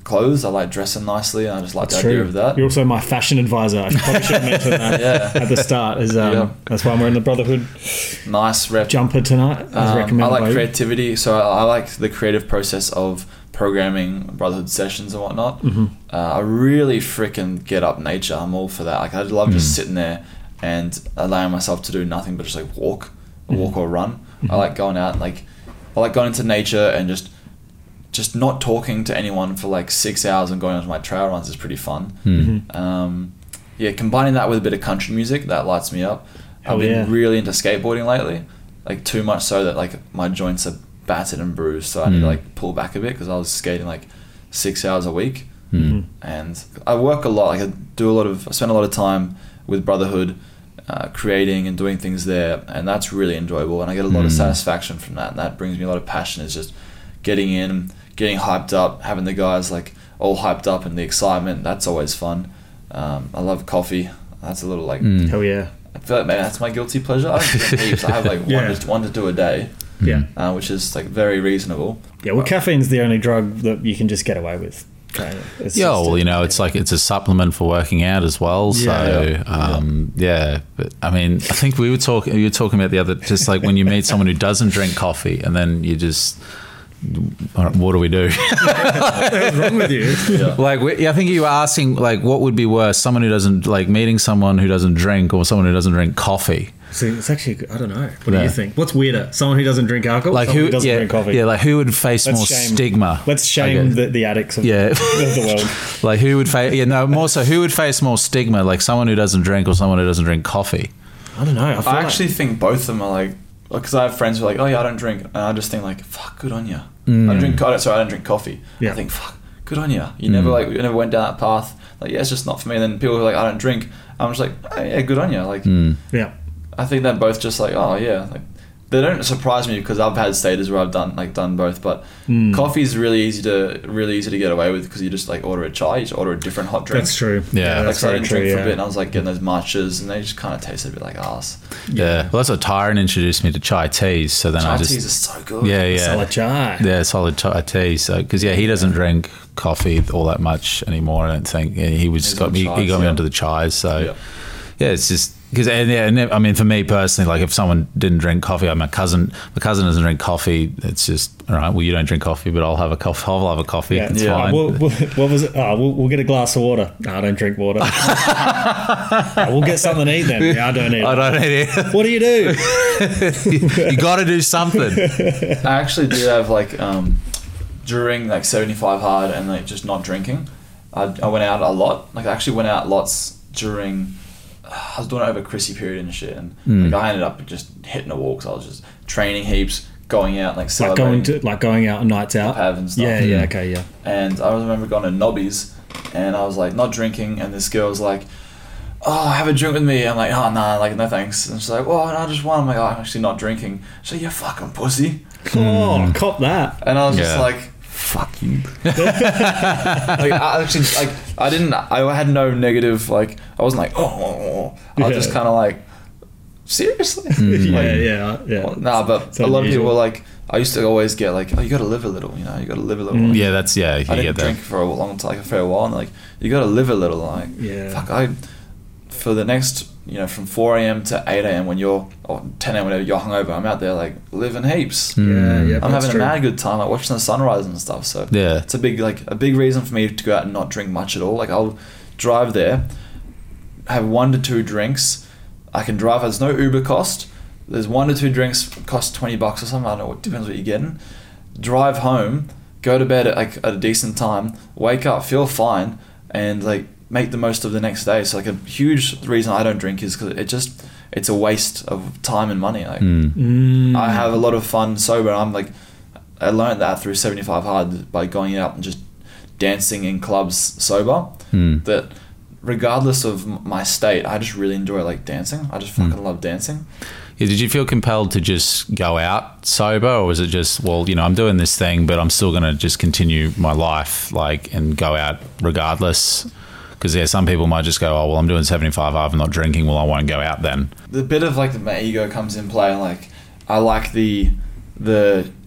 clothes. I like dressing nicely, and I just like That's the idea true. of that. You're also my fashion advisor. I probably should have mentioned that Yeah. at the start. Is um, Yeah. That's why I'm wearing the Brotherhood Nice rep. jumper tonight, as Um, I recommended by like you. creativity, so I, I like the creative process of programming Brotherhood sessions and whatnot. Mm-hmm. Uh, I really freaking get up nature. I'm all for that. Like I love just Mm. sitting there and allowing myself to do nothing but just like walk, Mm-hmm. walk or run. I like going out and like I like going into nature and just just not talking to anyone for like six hours and going on my trail runs is pretty fun. Mm-hmm. Um, yeah, combining that with a bit of country music, that lights me up. Oh, I've been yeah. really into skateboarding lately, like too much so that like my joints are battered and bruised, so I need to Mm. like pull back a bit because I was skating like six hours a week, Mm. and I work a lot. Like I do a lot of, I spend a lot of time with Brotherhood, uh, creating and doing things there, and that's really enjoyable, and I get a lot of Mm. satisfaction from that. And that brings me a lot of passion. Is just getting in, getting hyped up, having the guys like all hyped up, and the excitement. That's always fun. Um, I love coffee. That's a little like. Mm. Hell yeah. I feel like maybe that's my guilty pleasure. I don't drink heaps. I have like Yeah. one to one to two a day, Yeah. uh, which is like very reasonable. Yeah, well, caffeine's the only drug that you can just get away with. Okay. It's Yeah, just well, a- you know, it's like it's a supplement for working out as well. So, Yeah. um, yeah. But I mean, I think we were talking. You were talking about the other, just like when you meet someone who doesn't drink coffee, and then you just, what do we do? What's wrong with you? Yeah. Like, we, I think you were asking, like, what would be worse, someone who doesn't like meeting someone who doesn't drink, or someone who doesn't drink coffee. So it's actually, I don't know. What do Yeah. you think? What's weirder? Someone who doesn't drink alcohol, Like someone who? who doesn't yeah, drink coffee. yeah. Like who would face Let's more shame- stigma? Let's I shame guess. the, the addicts of, Yeah. of the world. Like who would face? Yeah, no. More so, who would face more stigma? Like someone who doesn't drink, or someone who doesn't drink coffee? I don't know. I, feel I like- actually think both of them are like, because I have friends who are like, oh yeah, I don't drink, and I just think like, fuck, good on you. Mm. I drink, I don't, sorry, I don't drink coffee. Yeah. I think, fuck, good on you. You never Mm. like, you never went down that path. Like, yeah, it's just not for me. And then people who are like, I don't drink. I'm just like, oh, yeah, good on you. Like, Mm. yeah. I think they're both just like, oh yeah, like they don't surprise me because I've had stages where I've done like done both. But Mm. coffee is really easy to really easy to get away with because you just like order a chai, you just order a different hot drink. That's true. Yeah. Like that's so I very didn't true. drink for Yeah. a bit, and I was like getting those matchas, and they just kind of tasted a bit like ass. Yeah. Well, that's what Tyron introduced me to chai teas. So then Chai I just teas are so good. yeah, yeah. Solid chai. Yeah, solid chai tea. So, because yeah, he doesn't drink coffee all that much anymore. I don't think. Yeah, he was He's got on me. He chais, got me yeah. onto the chais. So, Yeah. yeah, it's just because and yeah, and I mean, for me personally, like if someone didn't drink coffee, like my cousin, my cousin doesn't drink coffee. It's just all right. Well, you don't drink coffee, but I'll have a coffee. I'll have a coffee. Yeah. It's Yeah. fine. We'll, we'll, what was it? Oh, we'll, we'll get a glass of water. No, I don't drink water. Oh, we'll get something to eat then. Yeah, I don't eat. I don't need it. What do you do? You got to do something. I actually did have like um, during like seventy-five hard and like just not drinking. I, I went out a lot. Like I actually went out lots during. I was doing it over Chrissy period and shit, and Mm. like I ended up just hitting a wall because I was just training heaps, going out like Like celebrating. going to like going out on nights out. Pav and stuff. Yeah, yeah, okay, yeah. And I remember going to Nobby's, and I was like not drinking, and this girl was like, "Oh, have a drink with me." I'm like, "Oh, nah, like no thanks." And she's like, "Well, no, I just want." I'm like, oh, "I'm actually not drinking." She's like, "You fucking pussy," Oh, cop that. and I was just Yeah. like, "Fuck you." Like I actually like I didn't I had no negative like I wasn't like oh, oh, oh. I was Yeah. just kind of like seriously. Yeah, Like, yeah, yeah. well, nah, but It's a lot of unusual. people were like I used to always get like, oh, you got to live a little, you know, you got to live a little. Mm. Yeah, that's yeah. You I get didn't that. drink for a long time, like a fair while, and like you got to live a little. Like Yeah. fuck, I for the next you know from four a.m. to eight a.m. when you're or ten a.m. whenever you're hungover, I'm out there like living heaps. Mm. Yeah, yeah. I'm that's having true. a mad good time, like watching the sunrise and stuff. So Yeah. it's a big like a big reason for me to go out and not drink much at all. Like I'll drive there, have one to two drinks. I can drive. There's no Uber cost. There's one to two drinks cost twenty bucks or something. I don't know. It depends what you're getting. Drive home, go to bed at like at a decent time. Wake up, feel fine, and like make the most of the next day. So like a huge reason I don't drink is because it just it's a waste of time and money. Like Mm. Mm. I have a lot of fun sober. I'm like, I learned that through seventy-five hard by going out and just dancing in clubs sober. Mm. That regardless of m- my state, I just really enjoy like dancing. I just fucking love dancing. Yeah, did you feel compelled to just go out sober, or was it just, well, you know, I'm doing this thing, but I'm still going to just continue my life, like, and go out regardless? Because yeah, some people might just go, oh, well, I'm doing seventy-five hard, I'm not drinking, well, I won't go out then. The bit of like my ego comes in play. Like I like the the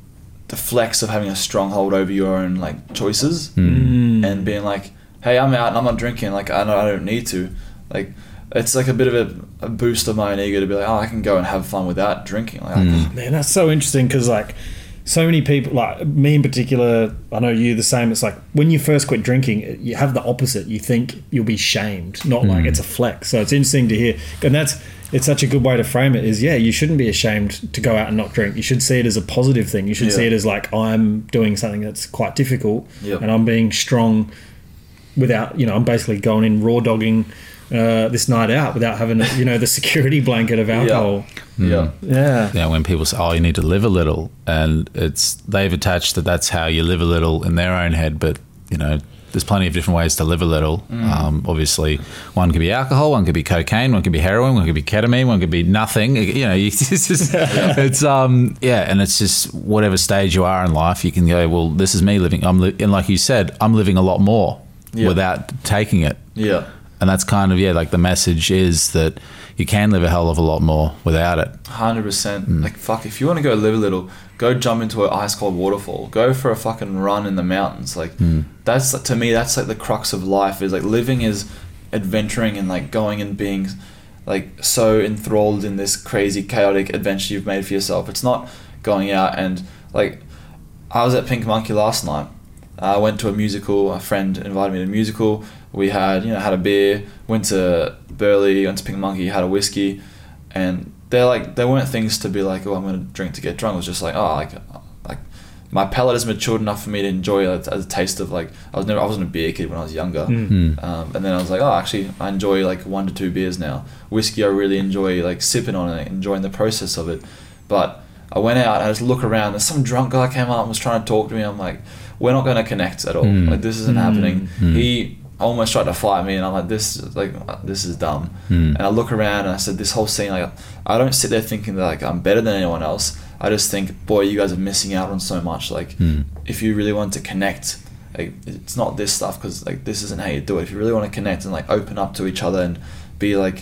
the flex of having a stronghold over your own like choices Mm. and being like, hey, I'm out and I'm not drinking. Like I don't, I don't need to. Like it's like a bit of a, a boost of my own ego to be like, oh, I can go and have fun without drinking. Like, Mm. I Man, that's so interesting because like so many people, like me in particular, I know you the same. It's like when you first quit drinking, you have the opposite. You think you'll be shamed, not like it's a flex. So it's interesting to hear, and that's it's such a good way to frame it. Is yeah, you shouldn't be ashamed to go out and not drink. You should see it as a positive thing. You should Yeah. see it as like I'm doing something that's quite difficult, Yep. and I'm being strong without, you know, I'm basically going in raw dogging uh, this night out without having, you know, the security blanket of alcohol. yeah. Yeah. Yeah, when people say, "Oh, you need to live a little," and it's they've attached that that's how you live a little in their own head, but you know, there's plenty of different ways to live a little. Um, obviously, one could be alcohol, one could be cocaine, one could be heroin, one could be ketamine, one could be nothing. You know, you- it's just, it's um, yeah, and it's just whatever stage you are in life, you can go, well, this is me living. I'm li- and like you said, I'm living a lot more Yeah. without taking it. Yeah. And that's kind of, yeah, like the message is that you can live a hell of a lot more without it. Hundred percent. Like fuck, if you want to go live a little, go jump into an ice cold waterfall. Go for a fucking run in the mountains. Like that's to me, that's like the crux of life. Is like living is adventuring and like going and being like so enthralled in this crazy chaotic adventure you've made for yourself. It's not going out and like I was at Pink Monkey last night. I went to a musical. A friend invited me to a musical. We had, you know, had a beer. Went to Burley. Went to Pink Monkey. Had a whiskey, and they're like, they weren't things to be like, oh, I'm gonna drink to get drunk. It was just like, oh, like, like my palate has matured enough for me to enjoy it as a taste of like. I was never, I wasn't a beer kid when I was younger, Mm. um, and then I was like, oh, actually, I enjoy like one to two beers now. Whiskey, I really enjoy like sipping on it, enjoying the process of it. But I went out and I just look around. There's some drunk guy came up and was trying to talk to me. I'm like, we're not going to connect at all. Mm. Like this isn't Mm. happening. Mm. He almost tried to fight me, and I'm like, this is like this is dumb. Mm. And I look around and I said, this whole scene, like I don't sit there thinking that like I'm better than anyone else. I just think, boy, you guys are missing out on so much. Like Mm. if you really want to connect, like it's not this stuff, because like this isn't how you do it. If you really want to connect and like open up to each other and be like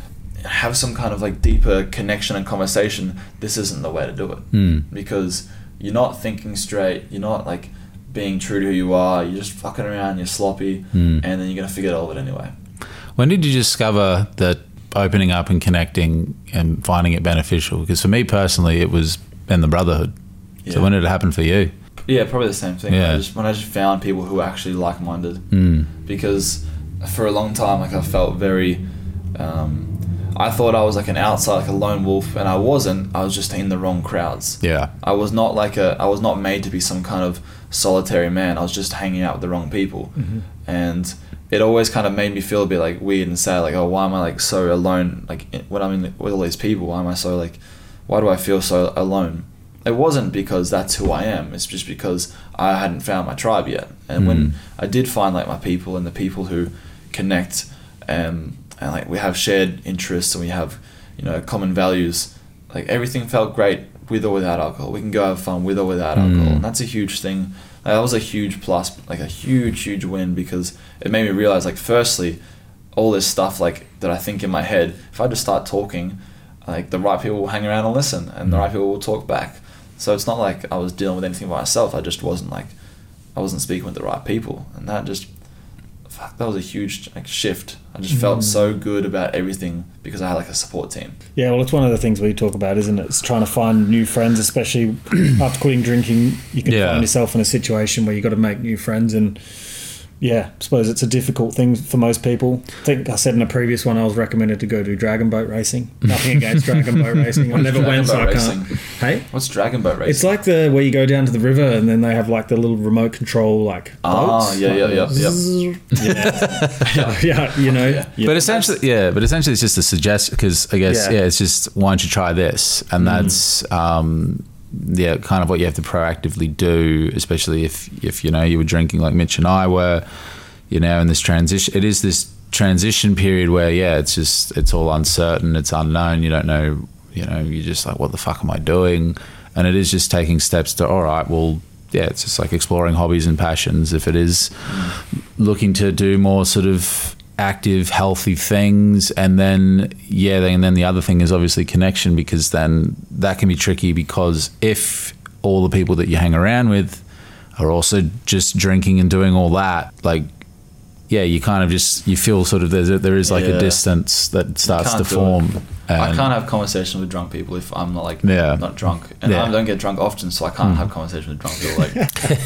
have some kind of like deeper connection and conversation, this isn't the way to do it. Mm. Because you're not thinking straight, you're not like being true to who you are, you're just fucking around, you're sloppy, Mm. and then you're gonna forget all of it anyway. When did you discover that opening up and connecting and finding it beneficial? Because for me personally, it was in the brotherhood. So Yeah. when did it happen for you? Yeah, probably the same thing. Yeah. I just, when I just found people who were actually like-minded, Mm. because for a long time, like I felt very, um, I thought I was like an outside, like a lone wolf, and I wasn't. I was just in the wrong crowds. Yeah. I was not like a, I was not made to be some kind of solitary man. I was just hanging out with the wrong people, and it always kind of made me feel a bit like weird and sad. Like, oh, why am I like so alone? Like when I'm in with all these people, why am I so like, why do I feel so alone? It wasn't because that's who I am. It's just because I hadn't found my tribe yet. And Mm. when I did find like my people and the people who connect, and and like we have shared interests and we have, you know, common values, like everything felt great with or without alcohol. We can go have fun with or without alcohol, Mm. and that's a huge thing. Like, that was a huge plus, like a huge, huge win, because it made me realize, like, firstly, all this stuff like that I think in my head, if I just start talking, like the right people will hang around and listen, and the right people will talk back. So it's not like I was dealing with anything by myself. I just wasn't like, I wasn't speaking with the right people, and that just, fuck, that was a huge like shift. I just felt so good about everything because I had like a support team. Yeah, well, it's one of the things we talk about, isn't it? It's trying to find new friends, especially after quitting drinking. You can Yeah. find yourself in a situation where you've got to make new friends, and yeah, I suppose it's a difficult thing for most people. I think I said in a previous one I was recommended to go do dragon boat racing. Nothing against dragon boat racing. I never Dragon went, so boat I can't. racing? Hey, What's dragon boat racing? it's like the where you go down to the river and then they have like the little remote control like Ah, boats. yeah, like yeah, the yeah, yeah. zzz, yeah. yeah, you know. Yeah. yeah. But essentially, yeah. But essentially, it's just a suggest because I guess Yeah. yeah. it's just why don't you try this, and that's um, yeah, kind of what you have to proactively do, especially if if you know you were drinking like Mitch and I were, you know, in this transition. It is this transition period where yeah, it's just it's all uncertain, it's unknown. You don't know, you know, you're just like, what the fuck am I doing? And it is just taking steps to all right, well. Yeah, it's just like exploring hobbies and passions. If it is looking to do more sort of active, healthy things, and then yeah, and then the other thing is obviously connection, because then that can be tricky because if all the people that you hang around with are also just drinking and doing all that, like, yeah, you kind of just, you feel sort of, there's a, there is like Yeah. a distance that starts to do form. it. I can't have conversation with drunk people if I'm not like Yeah. not drunk, and Yeah. I don't get drunk often, so I can't have conversation with drunk people. Like,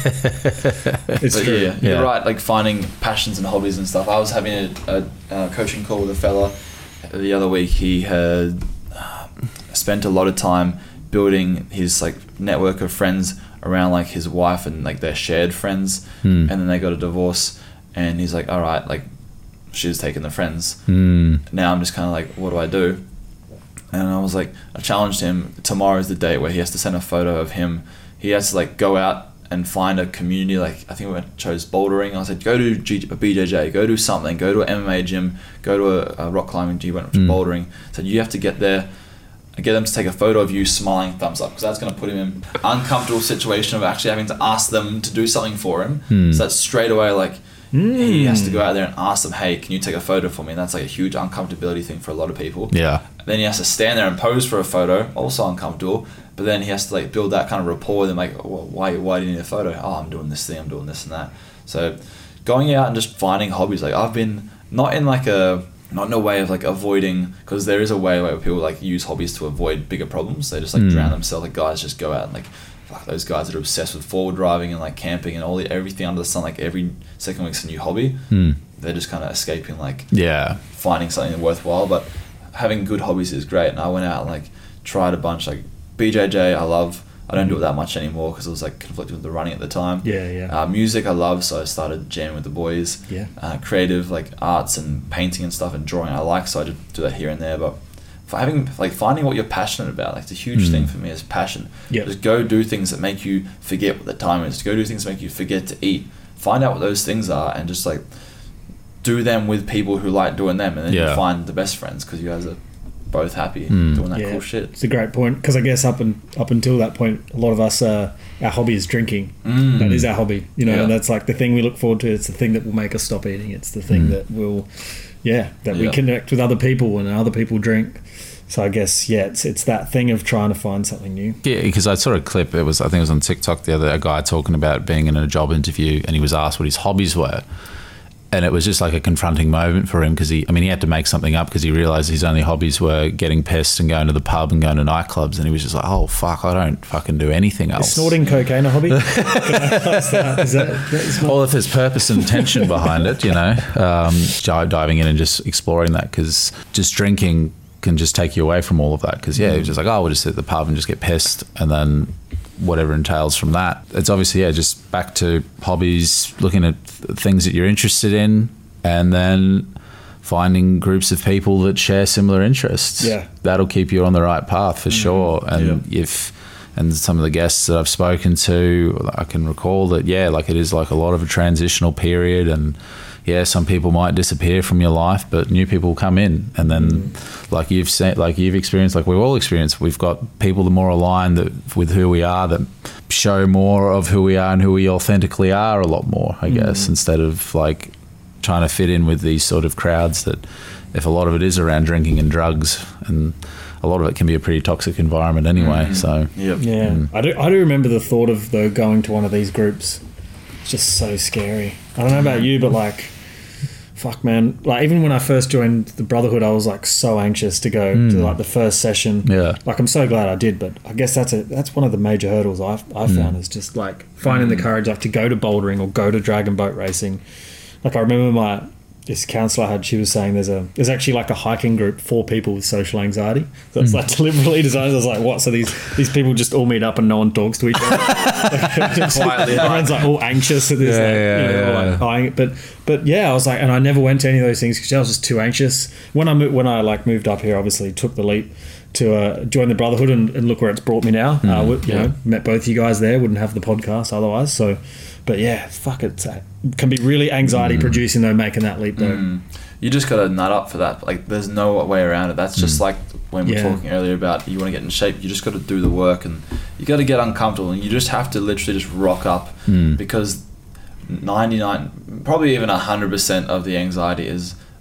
It's but true. yeah, Yeah. you're right. Like finding passions and hobbies and stuff. I was having a, a, a coaching call with a fella the other week. He had uh, spent a lot of time building his like network of friends around like his wife and like their shared friends, Mm. and then they got a divorce, and he's like, all right, like she's taking the friends. Mm. Now I'm just kind of like, what do I do? And I was like, I challenged him. Tomorrow is the date where he has to send a photo of him. He has to like go out and find a community. Like I think we chose bouldering. I said, go to G- a B J J, go do something, go to an M M A gym, go to a, a rock climbing gym. Went to Mm. bouldering. So you have to get there. and get them to take a photo of you smiling, thumbs up, because that's going to put him in an uncomfortable situation of actually having to ask them to do something for him. Mm. So that's straight away like. He has to go out there and ask them, hey, can you take a photo for me? And that's like a huge uncomfortability thing for a lot of people. Yeah. Then he has to stand there and pose for a photo, also uncomfortable. But then he has to like build that kind of rapport with them, like, well, why, why do you need a photo? Oh, I'm doing this thing, I'm doing this and that. So going out and just finding hobbies, like I've been not in like a, not in a way of like avoiding, because there is a way where people like use hobbies to avoid bigger problems. They just like Mm. drown themselves. Like guys just go out and like, fuck those guys that are obsessed with forward driving and like camping and all the everything under the sun. Like every second week's a new hobby. Mm. They're just kind of escaping, like Yeah. finding something worthwhile. But having good hobbies is great. And I went out and like tried a bunch, like B J J. I love. I don't do it that much anymore because it was like conflicted with the running at the time. Yeah, yeah. Uh, music I love, so I started jamming with the boys. Yeah. Uh, creative, like arts and painting and stuff and drawing I like, so I just do that here and there. But for having like finding what you're passionate about, like it's a huge Mm. thing for me is passion. Yep. Just go do things that make you forget what the time is. Go do things that make you forget to eat. Find out what those things are and just like do them with people who like doing them, and then Yeah. you find the best friends because you guys are both happy Mm. doing that Yeah. cool shit. It's a great point, because I guess up and up until that point, a lot of us, uh, our hobby is drinking. Mm. That is our hobby, you know, Yeah. and that's like the thing we look forward to. It's the thing that will make us stop eating. It's the thing Mm. that will, yeah, that we Yeah. connect with other people and other people drink. So I guess, yeah, it's it's that thing of trying to find something new. Yeah, because I saw a clip. It was, I think it was on TikTok the other, a guy talking about being in a job interview, and he was asked what his hobbies were, and it was just like a confronting moment for him because he, I mean, he had to make something up because he realized his only hobbies were getting pissed and going to the pub and going to nightclubs, and he was just like, oh fuck, I don't fucking do anything else. Is snorting cocaine a hobby? Can I ask that? Is that, that's not- Well, if there's purpose and intention behind it, you know, um, dive- diving in and just exploring that, because just drinking can just take you away from all of that. Because yeah, it was just like, oh, we'll just sit at the pub and just get pissed, and then whatever entails from that. It's obviously, yeah, just back to hobbies, looking at th- things that you're interested in, and then finding groups of people that share similar interests. Yeah. That'll keep you on the right path for sure. And if and some of the guests that I've spoken to, I can recall that, yeah, like it is like a lot of a transitional period, and yeah, some people might disappear from your life, but new people come in, and then like you've seen, like you've experienced, like we've all experienced, we've got people that are more aligned that with who we are, that show more of who we are and who we authentically are a lot more, I guess, instead of like trying to fit in with these sort of crowds that, if a lot of it is around drinking and drugs, and a lot of it can be a pretty toxic environment anyway. So Yep. Yeah, I do. I do remember the thought of though going to one of these groups. It's just so scary. I don't know about you, but like, fuck, man. Like even when I first joined the Brotherhood, I was like so anxious to go to like the first session. Yeah. Like I'm so glad I did, but I guess that's a that's one of the major hurdles I've I found is just like finding the courage like to go to bouldering or go to dragon boat racing. Like I remember my this counselor I had, she was saying there's a there's actually like a hiking group for people with social anxiety. So it's like deliberately designed. I was like, what? So these these people just all meet up and no one talks to each other. Like, just- Quietly everyone's like all anxious at this. Yeah, like, yeah, you know, yeah, like, yeah. eyeing it. But but yeah, I was like, and I never went to any of those things because I was just too anxious. When I mo- when I like moved up here, obviously took the leap to uh, join the Brotherhood, and, and look where it's brought me now. Uh, w- you know, met both you guys there. Wouldn't have the podcast otherwise. So, but yeah, fuck it. It can be really anxiety producing though, making that leap though. Mm. You just gotta nut up for that. Like, there's no way around it. That's just like when we were Yeah. talking earlier about you want to get in shape. You just got to do the work, and you got to get uncomfortable, and you just have to literally just rock up because ninety-nine, probably even one hundred percent of the anxiety is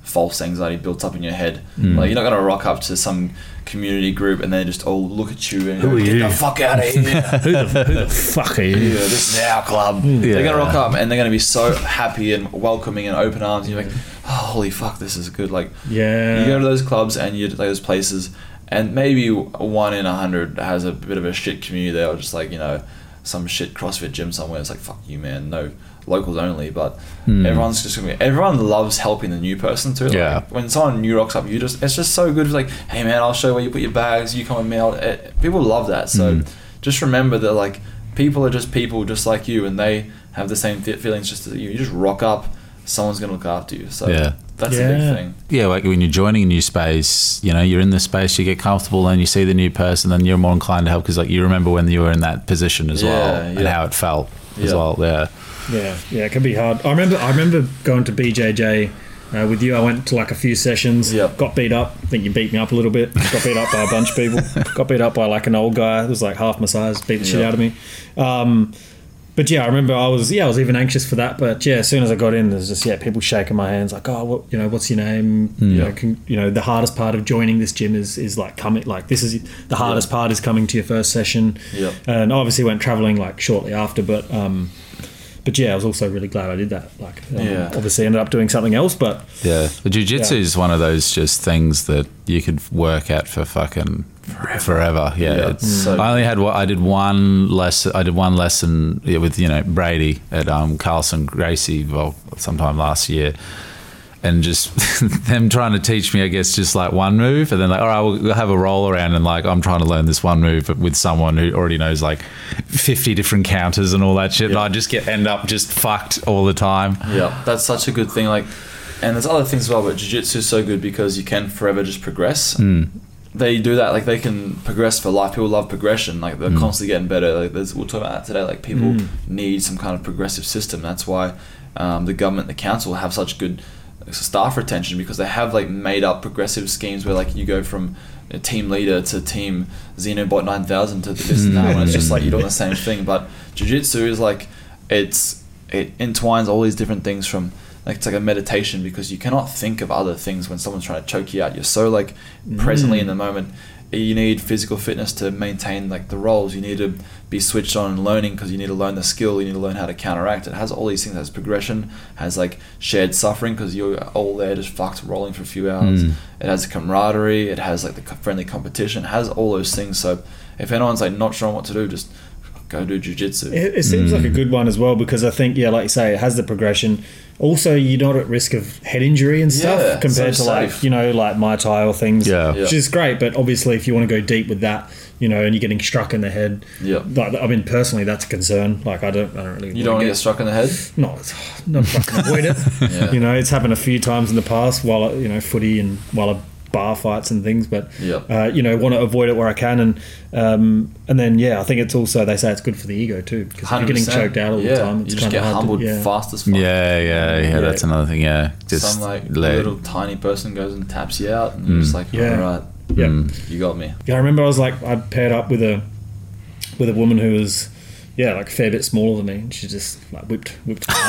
false anxiety built up in your head. Mm. Like, you're not going to rock up to some community group and they just all look at you and who go, are get you? the fuck out of here. who, the, who the fuck are you? Yeah, this is our club. Yeah. They're going to rock up and they're going to be so happy and welcoming and open arms. And you're like, oh, holy fuck, this is good. Like, yeah. you go to those clubs and you like those places, and maybe one in a hundred has a bit of a shit community there, or just like, you know, some shit CrossFit gym somewhere. It's like, fuck you, man. No, locals only. But mm. everyone's just gonna be, everyone loves helping the new person too. Yeah. Like, when someone new rocks up, you just it's just so good. It's like, hey man, I'll show you where you put your bags. You come with me. I'll, it, people love that. So mm. just remember that, like, people are just people just like you, and they have the same feelings just as you. You just rock up, someone's gonna look after you. So yeah. that's yeah. a big thing. Yeah, like when you're joining a new space, you know, you're in the space, you get comfortable, and you see the new person, then you're more inclined to help because, like, you remember when you were in that position as Yeah, well, yeah. and how it felt as Yeah. well. Yeah, Yeah, yeah, it can be hard. I remember, I remember going to B J J uh, with you. I went to like a few sessions. Yep. Got beat up. I think you beat me up a little bit. Got beat up by a bunch of people. Got beat up by like an old guy. It was like half my size. Beat the shit Yep. out of me. Um, but yeah, I remember I was yeah I was even anxious for that. But yeah, as soon as I got in, there's just yeah people shaking my hands like, oh, what, you know, what's your name? You know, can, you know, the hardest part of joining this gym is is like coming like this is the hardest part is coming to your first session. Yep. And I obviously went traveling like shortly after, but um, but yeah, I was also really glad I did that. Like, um, Yeah. obviously ended up doing something else, but yeah. The jiu-jitsu Yeah. is one of those just things that you could work at for fucking forever. forever. Yeah, Yeah. It's, So- I only had one- I did one lesson. I did one lesson yeah, with you know Brady at um, Carlson Gracie well sometime last year. And just them trying to teach me, I guess, just like one move, and then like, all right, we'll, we'll have a roll around, and like I'm trying to learn this one move, but with someone who already knows like fifty different counters and all that shit. Yeah. And I just get end up just fucked all the time. Yeah, that's such a good thing. Like, and there's other things as well, but jiu-jitsu is so good because you can forever just progress. Mm. They do that, like they can progress for life. People love progression. Like they're mm. constantly getting better. Like there's, we'll talk about that today. Like people mm. need some kind of progressive system. That's why um, the government, the council have such good staff retention, because they have like made up progressive schemes where like you go from a team leader to team Xenobot nine thousand to this and that, and it's just like you're doing the same thing. But jiu-jitsu is like it's it entwines all these different things from like it's like a meditation, because you cannot think of other things when someone's trying to choke you out. You're so like mm. presently in the moment. You need physical fitness to maintain like the roles. You need to be switched on and learning, because you need to learn the skill. You need to learn how to counteract. It has all these things. It has progression, has like shared suffering, because you're all there just fucked rolling for a few hours. Mm. It has camaraderie. It has like the friendly competition. It has all those things. So if anyone's like not sure what to do, just go do jiu-jitsu. It, it seems mm. like a good one as well, because I think, yeah, like you say, it has the progression. Also, you're not at risk of head injury and stuff Yeah, compared so to like, safe. you know, like Muay Thai or things, Yeah. which Yeah. is great. But obviously, if you want to go deep with that, you know, and you're getting struck in the head, Yeah. like, I mean, personally, that's a concern. Like, I don't, I don't really. You don't want to get struck in the head? No, it's not if I can avoid it. Yeah. You know, it's happened a few times in the past while I, you know, footy and while I bar fights and things, but Yep. uh, you know, want to avoid it where I can, and um, and then yeah, I think it's also, they say it's good for the ego too, because if you're getting one hundred percent. choked out all yeah. the time, it's you just kind of get hard humbled to, yeah. fast as fuck. Yeah, yeah, yeah, Yeah. That's another thing. Yeah, just Some like let- little tiny person goes and taps you out, and you're Mm. just like, Yeah. all right, Yeah. Mm. you got me. Yeah, I remember I was like, I paired up with a with a woman who was, yeah, like a fair bit smaller than me, and she just like whipped whipped my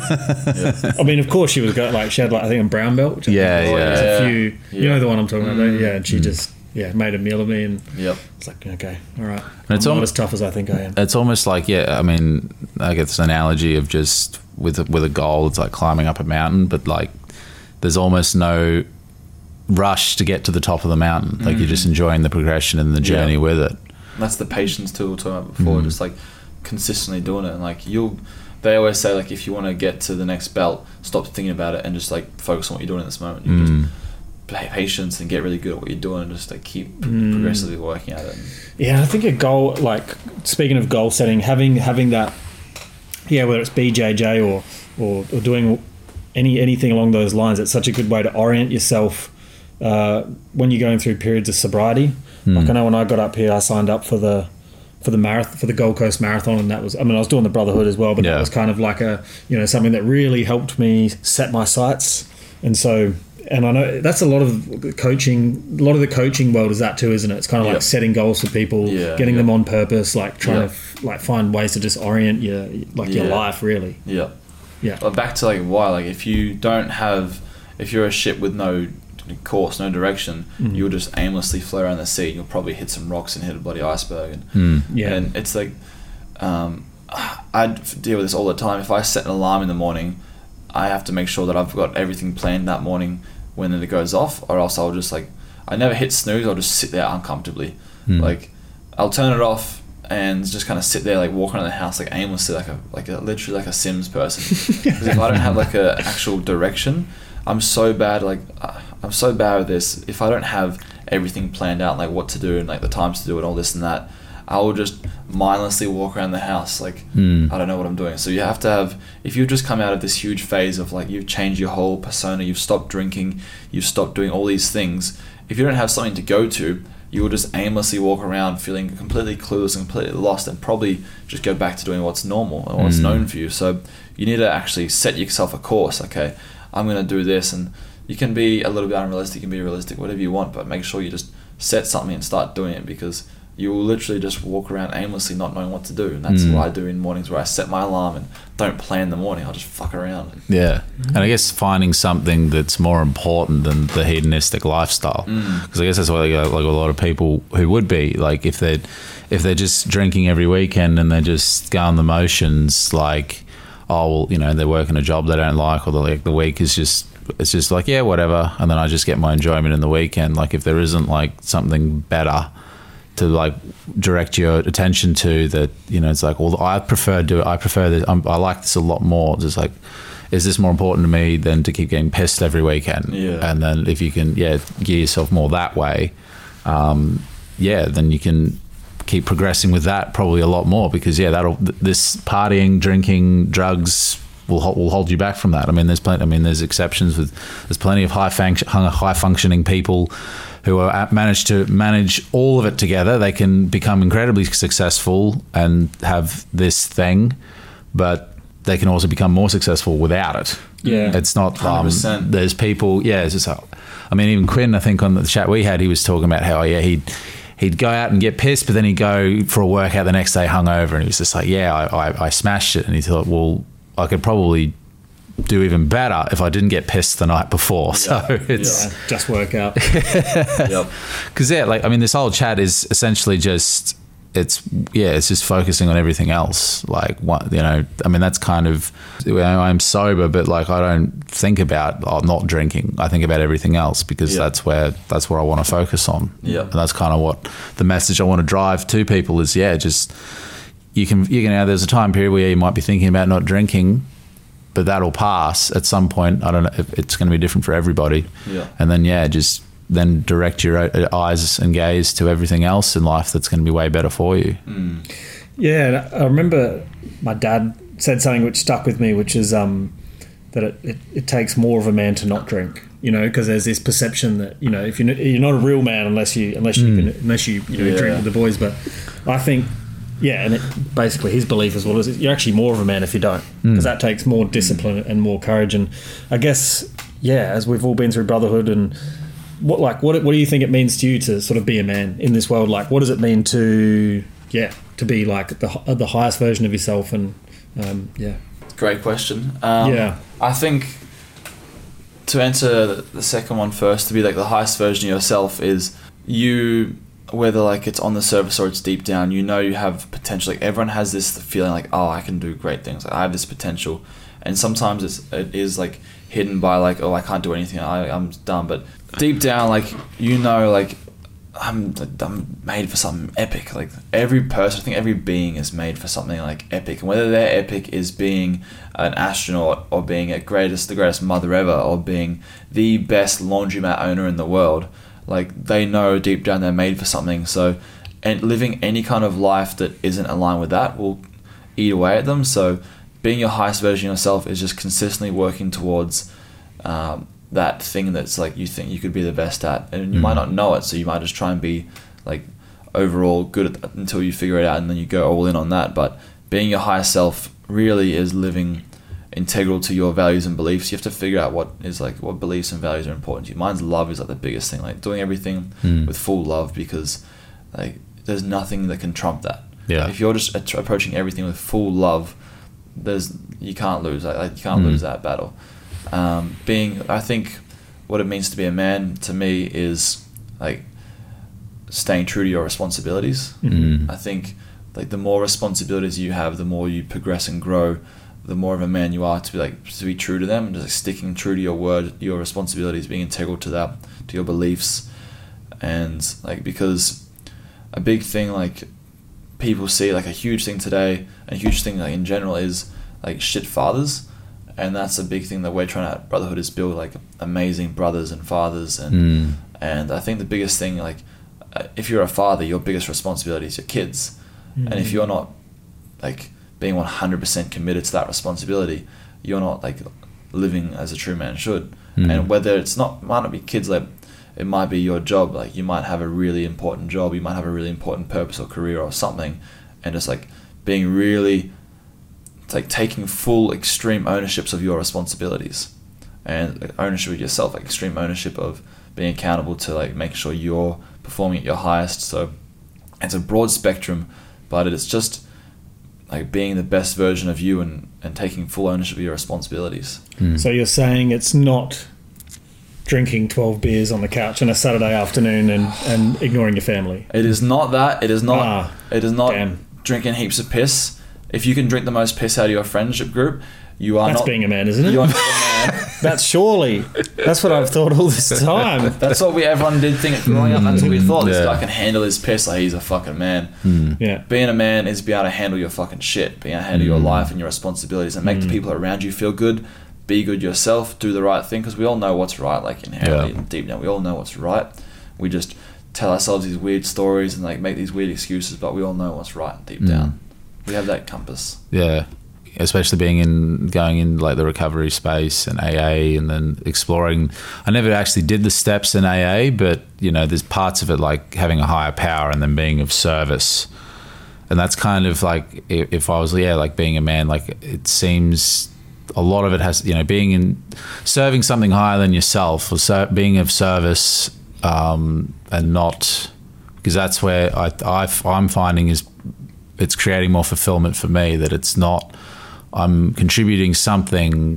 ass. Yeah. I mean, of course, she was got like she had like I think a brown belt. Which I Yeah, think was, like, yeah. there's a few, you Yeah. know the one I'm talking about. Mm. Yeah, and she Mm. just yeah made a meal of me, and Yep. it's like okay, all right, And it's I'm al- not as tough as I think I am. It's almost like, yeah, I mean, I get this analogy of just with a, with a goal, it's like climbing up a mountain, but like there's almost no rush to get to the top of the mountain. Like you're just enjoying the progression and the journey Yeah. with it. And that's the patience too we were talking about before, Mm. just like consistently doing it. And like you'll, they always say like if you want to get to the next belt, stop thinking about it and just like focus on what you're doing in this moment. You Mm. just play patience and get really good at what you're doing, and just like keep Mm. progressively working at it. Yeah, I think a goal, like speaking of goal setting, having having that, yeah, whether it's B J J or or, or doing any anything along those lines, it's such a good way to orient yourself uh, when you're going through periods of sobriety. Mm. Like I know when I got up here, I signed up for the for the marathon for the Gold Coast Marathon, and that was, I mean, I was doing the Brotherhood as well, but Yeah. that was kind of like a, you know, something that really helped me set my sights. And so, and I know that's a lot of coaching, a lot of the coaching world is that too, isn't it? It's kind of like Yeah. setting goals for people, Yeah, getting yeah. them on purpose, like trying Yeah. to f- like find ways to just orient your like your Yeah. life really. Yeah. Yeah. But back to like why, like if you don't have, if you're a ship with no course, no direction, Mm. you'll just aimlessly float around the sea. You'll probably hit some rocks and hit a bloody iceberg. And, Mm. Yeah. and it's like, um, I deal with this all the time. If I set an alarm in the morning, I have to make sure that I've got everything planned that morning when it goes off, or else I'll just like, I never hit snooze. I'll just sit there uncomfortably. Mm. Like, I'll turn it off and just kind of sit there, like walk around the house, like aimlessly, like a like a literally like a Sims person. Because if I don't have like a actual direction, I'm so bad. Like uh, I'm so bad with this. If I don't have everything planned out, like what to do and like the times to do it, all this and that, I will just mindlessly walk around the house like Mm. I don't know what I'm doing. So you have to have, if you've just come out of this huge phase of like you've changed your whole persona, you've stopped drinking, you've stopped doing all these things. If you don't have something to go to, you will just aimlessly walk around feeling completely clueless and completely lost, and probably just go back to doing what's normal and what's Mm. known for you. So you need to actually set yourself a course. Okay, I'm going to do this, and you can be a little bit unrealistic, you can be realistic, whatever you want, but make sure you just set something and start doing it, because you will literally just walk around aimlessly not knowing what to do. And that's Mm. what I do in mornings, where I set my alarm and don't plan the morning. I'll just fuck around. Yeah, and I guess finding something that's more important than the hedonistic lifestyle, because I guess that's what like, like a lot of people who would be like if they if they're just drinking every weekend and they're just going the motions, like oh well, you know, they're working a job they don't like, or the like the week is just it's just like yeah whatever, and then I just get my enjoyment in the weekend. Like if there isn't like something better to like direct your attention to, that you know it's like well I prefer do I prefer this I'm, I like this a lot more, just like is this more important to me than to keep getting pissed every weekend? Yeah. And then if you can yeah gear yourself more that way, um yeah then you can keep progressing with that probably a lot more, because yeah that'll th- this partying, drinking, drugs will ho- will hold you back from that. I mean there's plenty I mean there's exceptions with there's plenty of high function high functioning people who are managed to manage all of it together. They can become incredibly successful and have this thing, but they can also become more successful without it. Yeah. It's not, one hundred um, percent. there's people, yeah, it's just, I mean, even Quinn, I think on the chat we had, he was talking about how, yeah, he'd, he'd go out and get pissed, but then he'd go for a workout the next day hungover, and he was just like, yeah, I, I, I smashed it. And he thought, well, I could probably do even better if I didn't get pissed the night before. So it's, Yeah, just work out. Yep. because yeah, like I mean, this whole chat is essentially just it's yeah, it's just focusing on everything else. Like what you know, I mean, that's kind of you know, I'm sober, but like I don't think about oh, not drinking. I think about everything else, because Yeah. that's where that's where I want to focus on. Yeah. And that's kind of what the message I want to drive to people is. Yeah, just you can you can. You know, there's a time period where you might be thinking about not drinking, but that'll pass at some point. I don't know if it's going to be different for everybody. Yeah. And then, yeah, just then direct your eyes and gaze to everything else in life that's going to be way better for you. Mm. Yeah, and I remember my dad said something which stuck with me, which is um, that it, it, it takes more of a man to not drink. You know, because there's this perception that you know if you're not, you're not a real man unless you unless you can, unless you you know Yeah. drink with the boys. But I think. Yeah, and it, basically his belief as well is you're actually more of a man if you don't, because that takes more discipline and more courage. And I guess, yeah, as we've all been through brotherhood, and what like what what do you think it means to you to sort of be a man in this world? Like, what does it mean to yeah to be like the the highest version of yourself? And um, yeah, Great question. Um, Yeah. I think to answer the second one first, to be like the highest version of yourself is you, whether like it's on the surface or it's deep down, you know you have potential. Like everyone has this feeling like, oh, I can do great things. Like I have this potential, and sometimes it's it is like hidden by like, oh, I can't do anything. I I'm done. But deep down, like you know, like I'm I'm made for something epic. Like every person, I think every being is made for something like epic, and whether their epic is being an astronaut or being a greatest the greatest mother ever or being the best laundromat owner in the world. Like they know deep down they're made for something. So, and living any kind of life that isn't aligned with that will eat away at them. So, being your highest version of yourself is just consistently working towards um, that thing that's like you think you could be the best at, and you Mm. might not know it. So you might just try and be like overall good at that until you figure it out, and then you go all in on that. But being your highest self really is living integral to your values and beliefs. You have to figure out what is like what beliefs and values are important to you. Mine's love is like the biggest thing, like doing everything Mm. with full love, because like there's nothing that can trump that. Yeah. If you're just approaching everything with full love, there's you can't lose. Like, like you can't Mm. lose that battle. um, being, I think what it means to be a man to me is like staying true to your responsibilities. Mm. I think like the more responsibilities you have, the more you progress and grow, the more of a man you are to be like to be true to them and just like sticking true to your word, your responsibilities, being integral to that, to your beliefs. And like, because a big thing like people see, like a huge thing today, a huge thing like in general is like shit fathers. And that's a big thing that we're trying to at Brotherhood is build like amazing brothers and fathers. And Mm. and I think the biggest thing, like uh, if you're a father, your biggest responsibility is your kids. Mm. And if you're not like being one hundred percent committed to that responsibility, you're not like living as a true man should. Mm. And whether it's not, might not be kids, like it might be your job, like you might have a really important job, you might have a really important purpose or career or something, and just like being really, it's like taking full extreme ownerships of your responsibilities and ownership of yourself, like extreme ownership of being accountable to like making sure you're performing at your highest. So it's a broad spectrum, but it's just like being the best version of you and, and taking full ownership of your responsibilities. Mm. So you're saying it's not drinking twelve beers on the couch on a Saturday afternoon and, and ignoring your family. It is not that. It is not. Ah, it is not damn. drinking heaps of piss. If you can drink the most piss out of your friendship group, you are That's not being a man, isn't it? You are not a man. That's surely. That's what I've thought all this time. That's what we everyone did think growing up. That's what we thought. This Yeah. guy can handle his piss like he's a fucking man. Mm. Yeah. Being a man is being able to handle your fucking shit, being able to handle your Mm. life and your responsibilities, and make the people around you feel good. Be good yourself. Do the right thing, because we all know what's right. Like inherently, Yeah. deep down, we all know what's right. We just tell ourselves these weird stories and like make these weird excuses, but we all know what's right deep Mm. down. We have that compass. Yeah, especially being in going in like the recovery space and A A, and then exploring. I never actually did the steps in A A, but you know, there's parts of it like having a higher power and then being of service, and that's kind of like if, if I was yeah like being a man, like it seems a lot of it has, you know, being in serving something higher than yourself, or ser- being of service, um, and not, because that's where I, I I'm finding is it's creating more fulfillment for me, that it's not I'm contributing something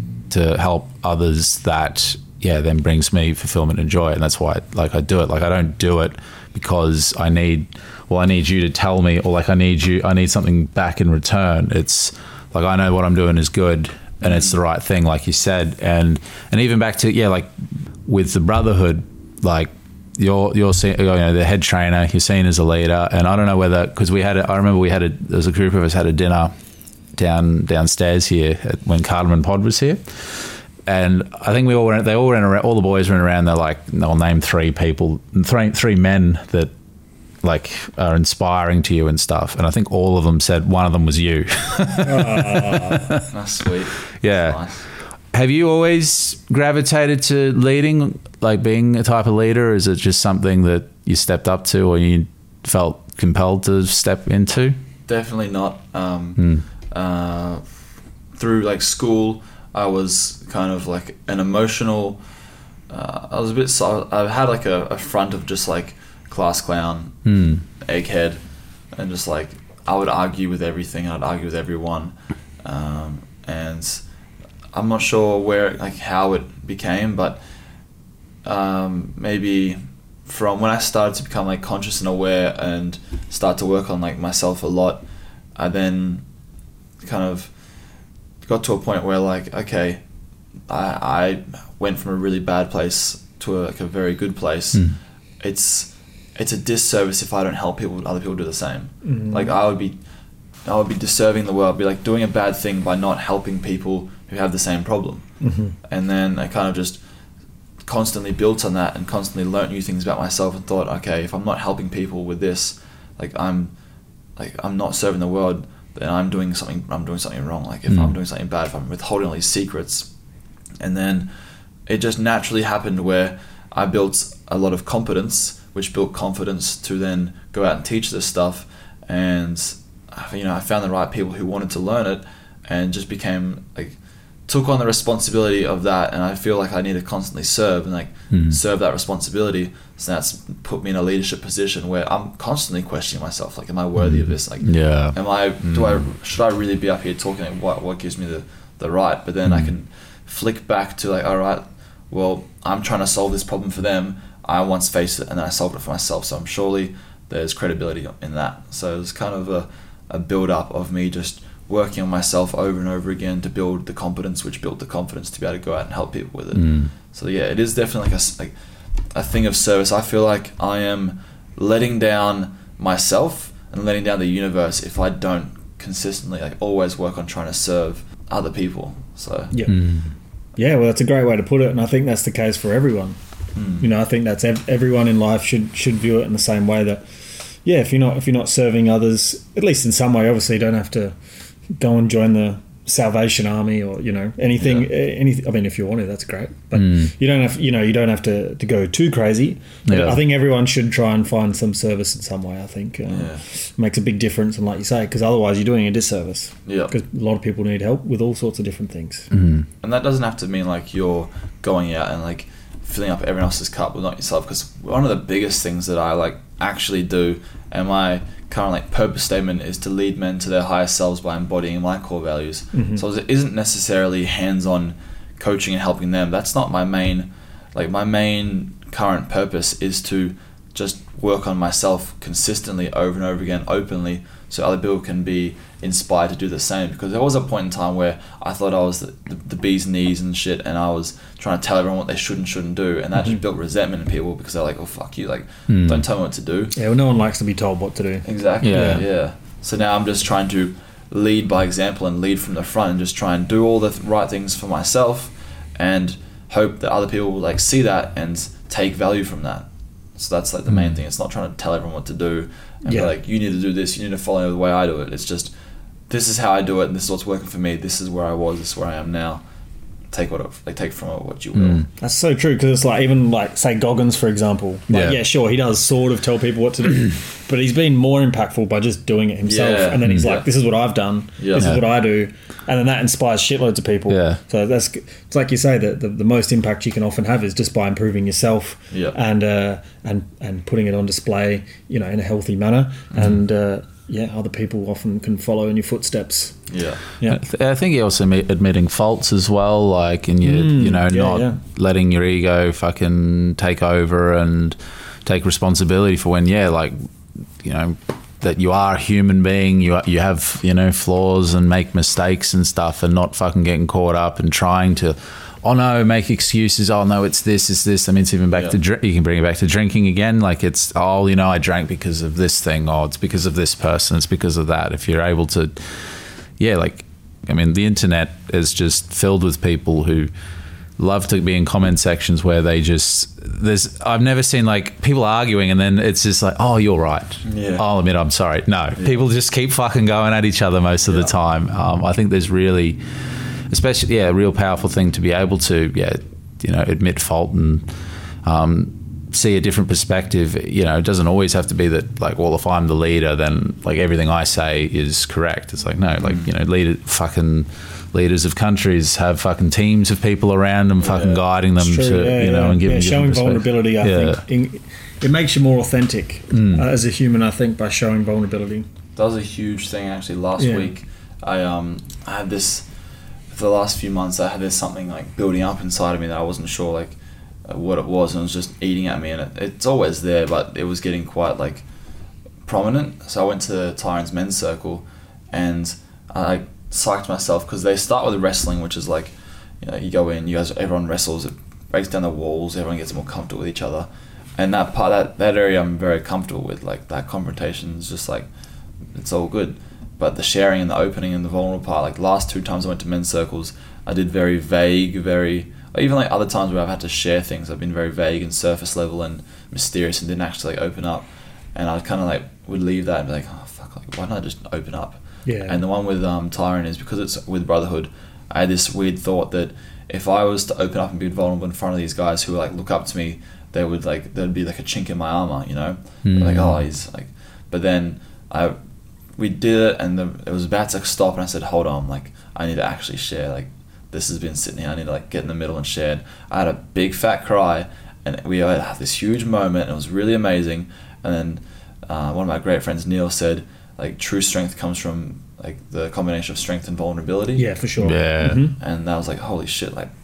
to help others that yeah then brings me fulfillment and joy, and that's why like I do it. Like I don't do it because I need well I need you to tell me, or like I need you I need something back in return. It's like I know what I'm doing is good and it's the right thing, like you said. And and even back to yeah like with the Brotherhood, like you're you're seen, you know, the head trainer, you're seen as a leader, and I don't know whether, because we had a, I remember we had a there was a group of us had a dinner down downstairs here at, when Cardamom Pod was here, and I think we all went they all went around, all the boys went around, they're like they'll name three people three three men that like are inspiring to you and stuff, and I think all of them said one of them was you. That's sweet. Yeah. That's nice. Have you always gravitated to leading, like being a type of leader? Or is it just something that you stepped up to, or you felt compelled to step into? Definitely not. Um, Mm. uh, through like school, I was kind of like an emotional. Uh, I was a bit. So I had like a, a front of just like class clown, Mm. egghead, and just like I would argue with everything. I'd argue with everyone, um, and I'm not sure where like how it became, but um, maybe from when I started to become like conscious and aware and start to work on like myself a lot, I then kind of got to a point where like okay, I I went from a really bad place to a, like a very good place. Mm. It's it's a disservice if I don't help people, other people do the same. Mm. Like I would be, I would be deserving the world, be like doing a bad thing by not helping people who have the same problem. Mm-hmm. And then I kind of just constantly built on that and constantly learnt new things about myself and thought, okay, if I'm not helping people with this, like I'm, like I'm not serving the world, then I'm doing something, I'm doing something wrong. Like if Mm. I'm doing something bad, if I'm withholding all these secrets. And then it just naturally happened where I built a lot of competence, which built confidence to then go out and teach this stuff. And, you know, I found the right people who wanted to learn it and just became like, took on the responsibility of that. And I feel like I need to constantly serve and like Mm. serve that responsibility. So that's put me in a leadership position where I'm constantly questioning myself. Like, am I worthy of this? Like, Yeah. am I, do I, should I really be up here talking? Like, what, what gives me the, the right? But then I Mm. can flick back to like, all right, well, I'm trying to solve this problem for them. I once faced it and then I solved it for myself. So I'm surely there's credibility in that. So it's kind of a, a build up of me just working on myself over and over again to build the competence, which built the confidence to be able to go out and help people with it. Mm. So yeah, it is definitely like a, like a thing of service. I feel like I am letting down myself and letting down the universe if I don't consistently like always work on trying to serve other people. So Yeah. Mm. Yeah, well, that's a great way to put it, and I think that's the case for everyone. mm. You know, I think that's ev- everyone in life should should view it in the same way that, yeah, if you're not if you're not serving others, at least in some way, obviously, you don't have to go and join the Salvation Army or you know anything. Yeah. eh, Anything. I mean, if you want to, that's great, but Mm. you don't have you know you don't have to, to go too crazy. But Yeah. I think everyone should try and find some service in some way. I think uh, Yeah. makes a big difference, and like you say, because otherwise you're doing a disservice. Yeah. Because a lot of people need help with all sorts of different things. Mm. And that doesn't have to mean like you're going out and like filling up everyone else's cup but not yourself, because one of the biggest things that I like actually do, and my kind of like purpose statement is to lead men to their highest selves by embodying my core values. Mhm. So it isn't necessarily hands-on coaching and helping them. That's not my main, like my main current purpose is to just work on myself consistently over and over again, openly, so other people can be inspired to do the same. Because there was a point in time where I thought I was the, the, the bee's knees and shit, and I was trying to tell everyone what they should and shouldn't do, and that Mhm. just built resentment in people because they're like, oh fuck you, like Mm. don't tell me what to do. Yeah, well, no one likes to be told what to do. Exactly. Yeah. Yeah. So now I'm just trying to lead by example and lead from the front and just try and do all the th- right things for myself and hope that other people will like see that and take value from that. So that's like the main Mm. thing. It's not trying to tell everyone what to do and Yeah. be like, you need to do this, you need to follow the way I do it. It's just, this is how I do it and this is what's working for me. This is where I was, this is where I am now. Take what it, like take from it what you will. Mm. That's so true, because it's like, even like say Goggins, for example, like, Yeah. yeah. sure, he does sort of tell people what to do, but he's been more impactful by just doing it himself. Yeah. And then he's Yeah. like, this is what I've done, Yeah. this Yeah. is what I do, and then that inspires shitloads of people. Yeah. So that's, it's like you say, that the, the most impact you can often have is just by improving yourself. Yeah. and uh, and and putting it on display, you know, in a healthy manner. And uh, yeah, other people often can follow in your footsteps. Yeah. Yeah. I th- I think you're also admi- admitting faults as well, like, and you, Mm, you know, yeah, not yeah. letting your ego fucking take over and take responsibility for when, yeah, like, you know, that you are a human being, you are, you have, you know, flaws and make mistakes and stuff, and not fucking getting caught up and trying to, oh no, make excuses. Oh no, it's this, it's this. I mean, it's even back Yeah. to drink. You can bring it back to drinking again. Like it's, oh, you know, I drank because of this thing. Oh, it's because of this person. It's because of that. If you're able to, yeah, like, I mean, the internet is just filled with people who love to be in comment sections where they just, there's, I've never seen like people arguing and then it's just like, oh, you're right. Yeah. I'll admit I'm sorry. No, people just keep fucking going at each other most of Yeah. the time. Um, I think there's really, especially, yeah, a real powerful thing to be able to, yeah, you know, admit fault and um, see a different perspective. You know, it doesn't always have to be that, like, well, if I'm the leader, then like everything I say is correct. It's like, no, like, you know, leader, fucking leaders of countries have fucking teams of people around them, fucking Yeah. guiding them It's true, to, yeah, you know, yeah. and giving yeah, different showing perspective. vulnerability. I Yeah. think in, it makes you more authentic Mm. uh, as a human. I think by showing vulnerability. That was a huge thing actually. Last Yeah. week, I um I had this for the last few months. I had this something like building up inside of me that I wasn't sure like uh, what it was, and it was just eating at me. And it, it's always there, but it was getting quite like prominent. So I went to Tyron's men's circle, and I psyched myself because they start with wrestling, which is like, you know, you go in, you guys, everyone wrestles, it breaks down the walls, everyone gets more comfortable with each other. And that part, that, that area I'm very comfortable with, like that confrontation is just like, it's all good. But the sharing and the opening and the vulnerable part, like last two times I went to men's circles, I did very vague, very, even like other times where I've had to share things, I've been very vague and surface level and mysterious and didn't actually like open up. And I kind of like would leave that and be like, oh fuck, like why don't I just open up? Yeah. And the one with um, Tyron is because it's with Brotherhood, I had this weird thought that if I was to open up and be vulnerable in front of these guys who like look up to me, they would like, there'd be like a chink in my armor, you know? Mm. Like, oh, he's like, but then I, we did it and the, it was about to stop and I said, hold on, like, I need to actually share, like, this has been sitting here, I need to like get in the middle and share. I had a big fat cry and we had this huge moment and it was really amazing. And then uh, one of my great friends, Neil, said, like, true strength comes from like the combination of strength and vulnerability. Yeah, for sure. Yeah. Mhm. And that was like, holy shit, like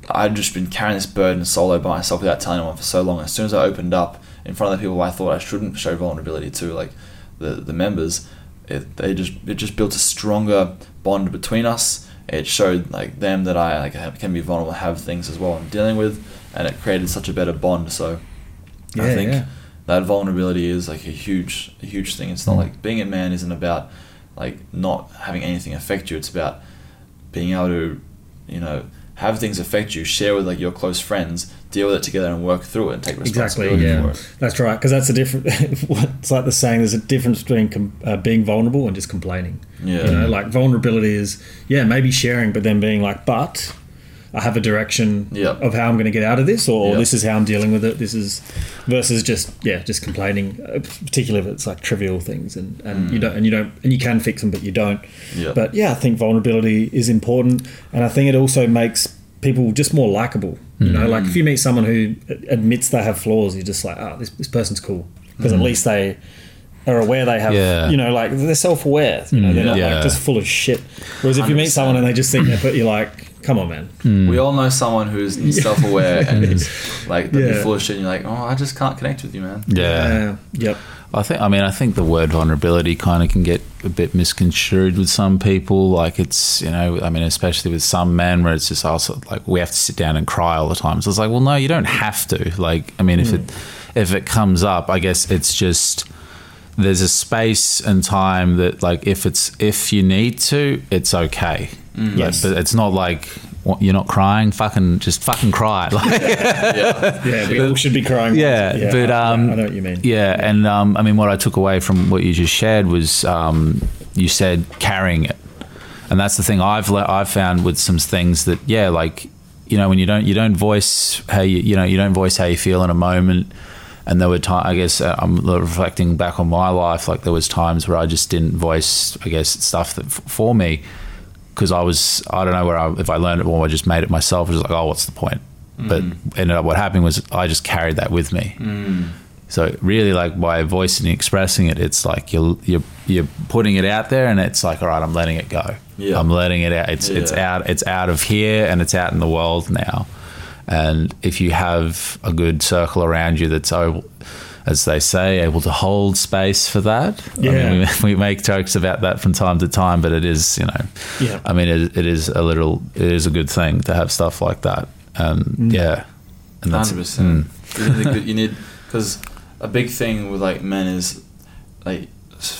I'd just been carrying this burden solo by myself without telling anyone for so long. As soon as I opened up in front of the people I thought I shouldn't show vulnerability to, like the the members, it they just it just built a stronger bond between us. It showed like them that I like can be vulnerable, have things as well I'm dealing with, and it created such a better bond. So Yeah, I think yeah. that vulnerability is like a huge a huge thing. It's not Mm. like being a man isn't about like not having anything affect you. It's about being able to, you know, have things affect you, share with like your close friends, deal with it together and work through it and take Exactly, responsibility yeah. for it. That's right, because that's a different. It's like the saying: there's a difference between com- uh, being vulnerable and just complaining. Yeah. You know, like vulnerability is yeah maybe sharing, but then being like, but I have a direction Yep. of how I'm going to get out of this, or Yep. this is how I'm dealing with it. This is versus just yeah just complaining, uh, particularly if it's like trivial things and, and you don't and you don't and you can fix them, but you don't. Yep. But yeah, I think vulnerability is important, and I think it also makes people just more likable. You know, like if you meet someone who admits they have flaws, you're just like, oh, this, this person's cool. Because at least they are aware they have, Yeah. you know, like they're self-aware. You know, they're not Yeah. like just full of shit. Whereas if you meet one hundred percent. someone and they just think they're, but you're like, come on, man. We all know someone who's self-aware and is like they'll Yeah. be full of shit and you're like, oh, I just can't connect with you, man. Yeah. Uh, yep. I think. I mean, I think the word vulnerability kind of can get a bit misconstrued with some people. Like it's, you know, I mean, especially with some men, where it's just also like we have to sit down and cry all the time. So it's like, well, no, you don't have to. Like, I mean, if it if it comes up, I guess it's just there's a space and time that, like, if it's if you need to, it's okay. Like, Yes. but it's not like what, you're not crying. Fucking just fucking cry. Like, Yeah. Yeah, we all should be crying. Yeah, but, I, um, I know what you mean. yeah, and um, I mean, what I took away from what you just shared was um, you said carrying it, and that's the thing I've le- I've found with some things that yeah, like you know when you don't you don't voice how you you know you don't voice how you feel in a moment, and there were times I guess uh, I'm reflecting back on my life, like there was times where I just didn't voice I guess stuff that f- for me because I was I don't know where I, if I learned it or I just made it myself. It was like, oh, what's the point? But ended up what happened was I just carried that with me. Mm. So really, like by voicing and expressing it, it's like you're you're you're putting it out there, and it's like, all right, I'm letting it go. Yeah. I'm letting it out. It's it's Yeah. out. It's out of here, and it's out in the world now. And if you have a good circle around you that's able, as they say, able to hold space for that. Yeah. I mean, we, we make jokes about that from time to time, but it is, you know, Yeah. I mean, it, it is a little, it is a good thing to have stuff like that. Um, yeah. And that's Hundred percent. You need, a good- you need because a big thing with like men is like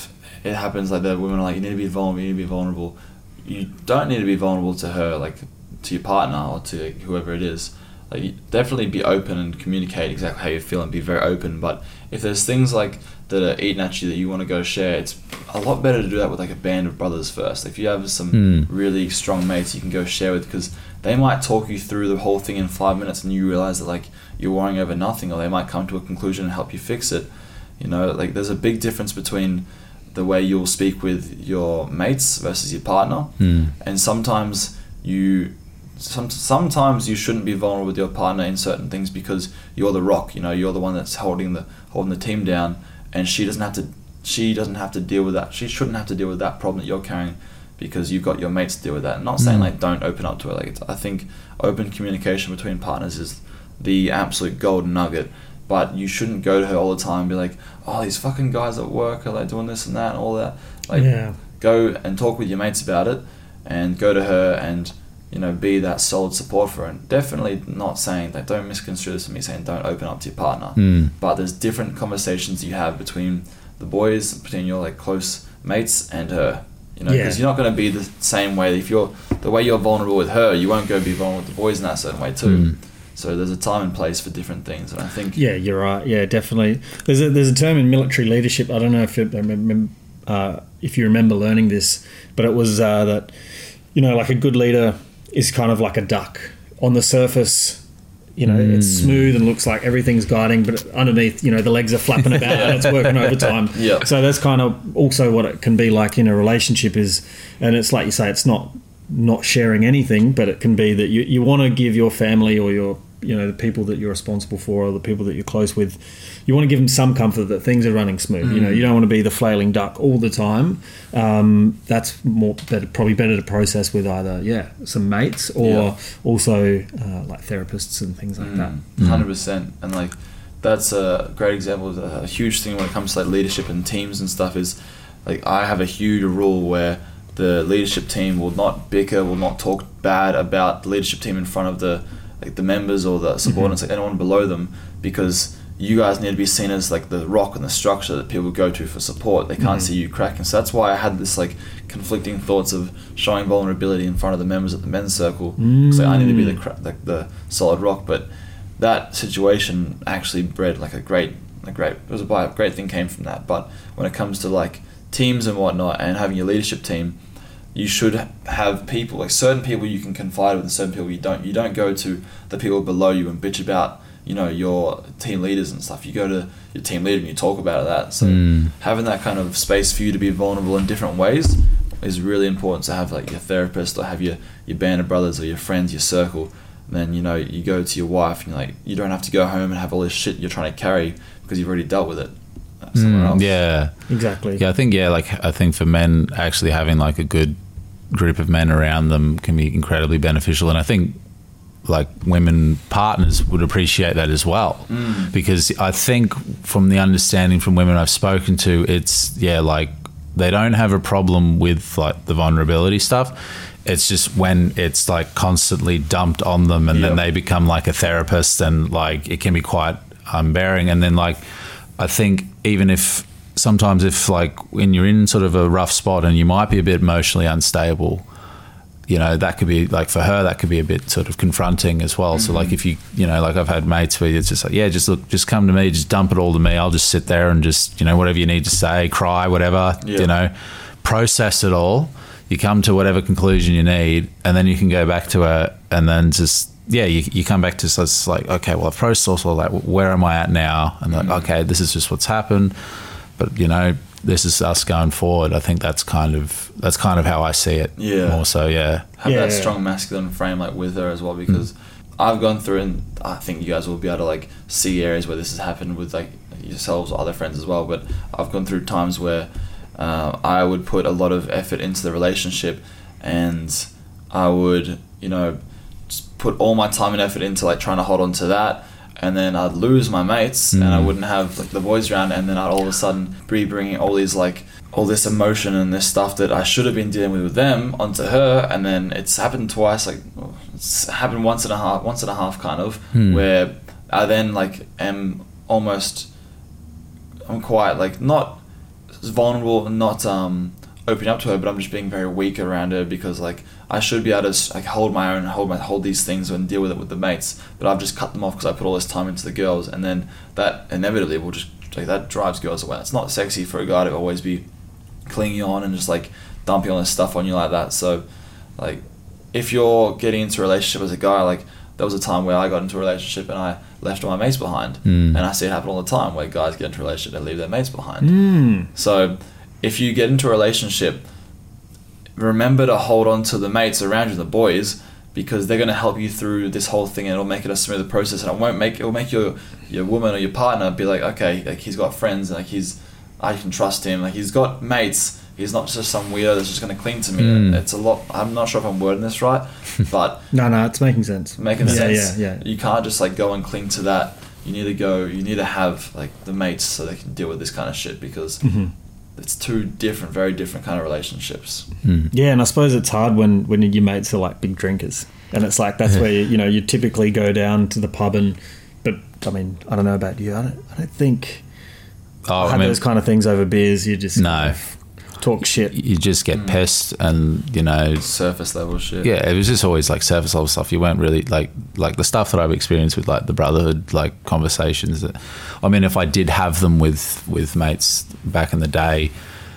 it happens like that. Women are like, you need to be vulnerable. You need to be vulnerable. You don't need to be vulnerable to her, like to your partner or to whoever it is. Like you definitely be open and communicate exactly how you feel and be very open. But if there's things like that are eating at you that you want to go share, it's a lot better to do that with like a band of brothers first. If you have some Mm. really strong mates you can go share with, because they might talk you through the whole thing in five minutes and you realize that like you're worrying over nothing, or they might come to a conclusion and help you fix it. You know, like there's a big difference between the way you'll speak with your mates versus your partner. Mm. And sometimes you some, sometimes you shouldn't be vulnerable with your partner in certain things because you're the rock, you know, you're the one that's holding the holding the team down, and she doesn't have to she doesn't have to deal with that. She shouldn't have to deal with that problem that you're carrying because you've got your mates to deal with that. I'm not saying Mm. like don't open up to her. Like it's, I think open communication between partners is the absolute golden nugget. But you shouldn't go to her all the time and be like, oh, these fucking guys at work are like doing this and that and all that. Like, Yeah. go and talk with your mates about it, and go to her and, you know, be that solid support for her. And definitely not saying that, don't misconstrue this as me saying don't open up to your partner. Mm. But there's different conversations you have between the boys, between your like close mates and her. You know, because Yeah. you're not going to be the same way. If you're the way you're vulnerable with her, you won't go be vulnerable with the boys in that certain way too. Mm. So there's a time and place for different things, and I think Yeah, you're right. Yeah, definitely. There's a there's a term in military leadership. I don't know if you remember, uh, if you remember learning this, but it was uh, that you know, like a good leader is kind of like a duck on the surface. You know, Mm. it's smooth and looks like everything's guiding, but underneath, you know, the legs are flapping about and it's working overtime. Yeah. So that's kind of also what it can be like in a relationship is, and it's like you say, it's not not sharing anything, but it can be that you, you want to give your family or your you know, the people that you're responsible for or the people that you're close with, you want to give them some comfort that things are running smooth. Mm. You know, you don't want to be the flailing duck all the time. Um, that's more better, probably better to process with either, yeah, some mates or yeah. also uh, like therapists and things like mm. that. one hundred percent. And like, that's a great example of a huge thing when it comes to like leadership and teams and stuff is like, I have a huge rule where the leadership team will not bicker, will not talk bad about the leadership team in front of the like the members or the subordinates, mm-hmm. like anyone below them, because you guys need to be seen as like the rock and the structure that people go to for support. They can't mm-hmm. see you cracking. So that's why I had this like conflicting thoughts of showing vulnerability in front of the members at the men's circle. Mm. So like, I need to be the cra- like the solid rock. But that situation actually bred like a great, a great. It was a great thing came from that. But when it comes to like teams and whatnot and having your leadership team, you should have people, like certain people you can confide with and certain people you don't. You don't go to the people below you and bitch about, you know, your team leaders and stuff. You go to your team leader and you talk about that. So mm. having that kind of space for you to be vulnerable in different ways is really important to have like your therapist or have your, your band of brothers or your friends, your circle. And then, you know, you go to your wife and you're like, you don't have to go home and have all this shit you're trying to carry because you've already dealt with it somewhere mm, else. Yeah. Exactly. Yeah, I think, yeah, like I think for men actually having like a good group of men around them can be incredibly beneficial, and I think like women partners would appreciate that as well mm. because I think from the understanding from women I've spoken to, it's yeah like they don't have a problem with like the vulnerability stuff. It's just when it's like constantly dumped on them and yep. then they become like a therapist and like it can be quite unbearing. And then like I think even if sometimes if like when you're in sort of a rough spot and you might be a bit emotionally unstable, you know, that could be like for her, that could be a bit sort of confronting as well. Mm-hmm. So like if you, you know, like I've had mates where it's just like, yeah, just look, just come to me, just dump it all to me. I'll just sit there and just, you know, whatever you need to say, cry, whatever, yeah. you know, process it all. You come to whatever conclusion you need and then you can go back to her and then just, yeah, you, you come back to so it's like, okay, well, I've processed all that. Where am I at now? And mm-hmm. like, okay, this is just what's happened. But, you know, this is us going forward. I think that's kind of that's kind of how I see it. Yeah. More so, yeah. Have yeah, that yeah. strong masculine frame like with her as well, because mm. I've gone through, and I think you guys will be able to like see areas where this has happened with like yourselves or other friends as well. But I've gone through times where uh, I would put a lot of effort into the relationship, and I would, you know, just put all my time and effort into like trying to hold on to that. And then I'd lose my mates mm. and I wouldn't have like the boys around, and then I'd all of a sudden be bringing all these like all this emotion and this stuff that I should have been dealing with with them onto her. And then it's happened twice, like it's happened once and a half once and a half kind of mm. where I then like am almost I'm quite like not vulnerable and not um opening up to her, but I'm just being very weak around her because like I should be able to like hold my own, hold my hold these things and deal with it with the mates, but I've just cut them off because I put all this time into the girls, and then that inevitably will just like that drives girls away. It's not sexy for a guy to always be clinging on and just like dumping all this stuff on you like that. So like if you're getting into a relationship as a guy, like there was a time where I got into a relationship and I left all my mates behind, mm. and I see it happen all the time where guys get into a relationship and leave their mates behind. Mm. So if you get into a relationship, remember to hold on to the mates around you, the boys, because they're going to help you through this whole thing, and it'll make it a smoother process, and it won't make it'll make your your woman or your partner be like, okay, like he's got friends, like he's I can trust him, like he's got mates, he's not just some weirdo that's just going to cling to me. Mm. It's a lot. I'm not sure if I'm wording this right, but no, no, it's making sense. Making yeah, sense. Yeah, yeah. You can't just like go and cling to that. You need to go. You need to have like the mates so they can deal with this kind of shit, because. Mm-hmm. It's two different, very different kind of relationships. Mm. Yeah, and I suppose it's hard when, when your mates are like big drinkers, and it's like that's yeah. where you, you know you typically go down to the pub and. But I mean, I don't know about you. I don't. I don't think. Oh, I have I mean, those kind of things over beers. You just no. Kind of talk shit. You just get mm. pissed, and you know surface level shit. Yeah, it was just always like surface level stuff. You weren't really like like the stuff that I've experienced with like the brotherhood like conversations. That, I mean, if I did have them with with mates back in the day,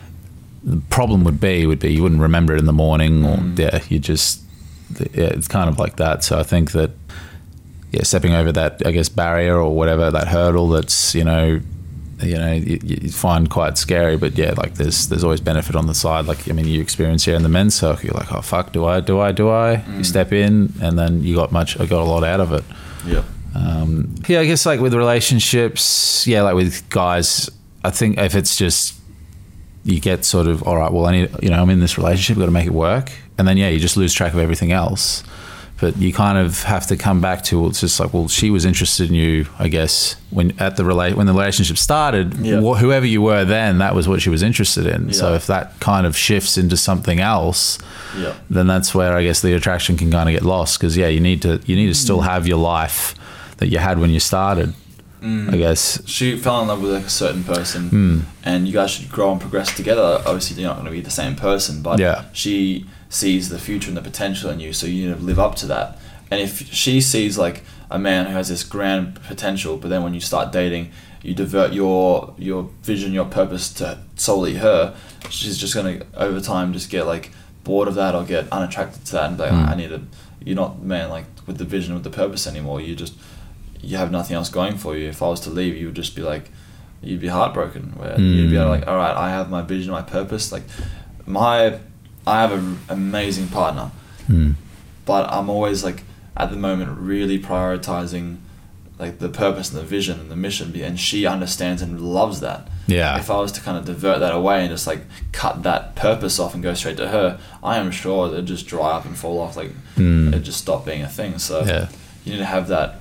the problem would be would be you wouldn't remember it in the morning, or mm. yeah, you just yeah, it's kind of like that. So I think that yeah, stepping over that I guess barrier or whatever, that hurdle that's you know. You know, you, you find quite scary, but yeah, like there's there's always benefit on the side. Like I mean, you experience here in the men's circle, you're like, oh fuck, do I, do I, do I? Mm. You step in, and then you got much, I got a lot out of it. Yeah. Um, yeah, I guess like with relationships, yeah, like with guys, I think if it's just you get sort of, all right, well, I need, you know, I'm in this relationship, I've got to make it work, and then yeah, you just lose track of everything else. But you kind of have to come back to, it's just like, well, she was interested in you, I guess, when at the rela- when the relationship started. Yeah. Wh- whoever you were then, that was what she was interested in. Yeah. So if that kind of shifts into something else, Yeah. then that's where I guess the attraction can kind of get lost. Because yeah, you need to you need to still have your life that you had when you started. Mm. I guess. She fell in love with like a certain person, Mm. and you guys should grow and progress together. Obviously, you're not going to be the same person, but Yeah. she sees the future and the potential in you, so you need to live up to that. And if she sees like a man who has this grand potential, but then when you start dating, you divert your your vision, your purpose to solely her, she's just going to over time just get like bored of that or get unattracted to that and be like, Mm. I need to. You're not man like with the vision, with the purpose anymore. You just you have nothing else going for you. If I was to leave, you would just be like, you'd be heartbroken. Where Mm. you'd be like, all right, I have my vision, my purpose. Like my, I have an amazing partner, Mm. but I'm always like at the moment really prioritizing like the purpose and the vision and the mission, and she understands and loves that. Yeah. If I was to kind of divert that away and just like cut that purpose off and go straight to her, I am sure it'd just dry up and fall off. Like Mm. it'd just stop being a thing. So Yeah. you need to have that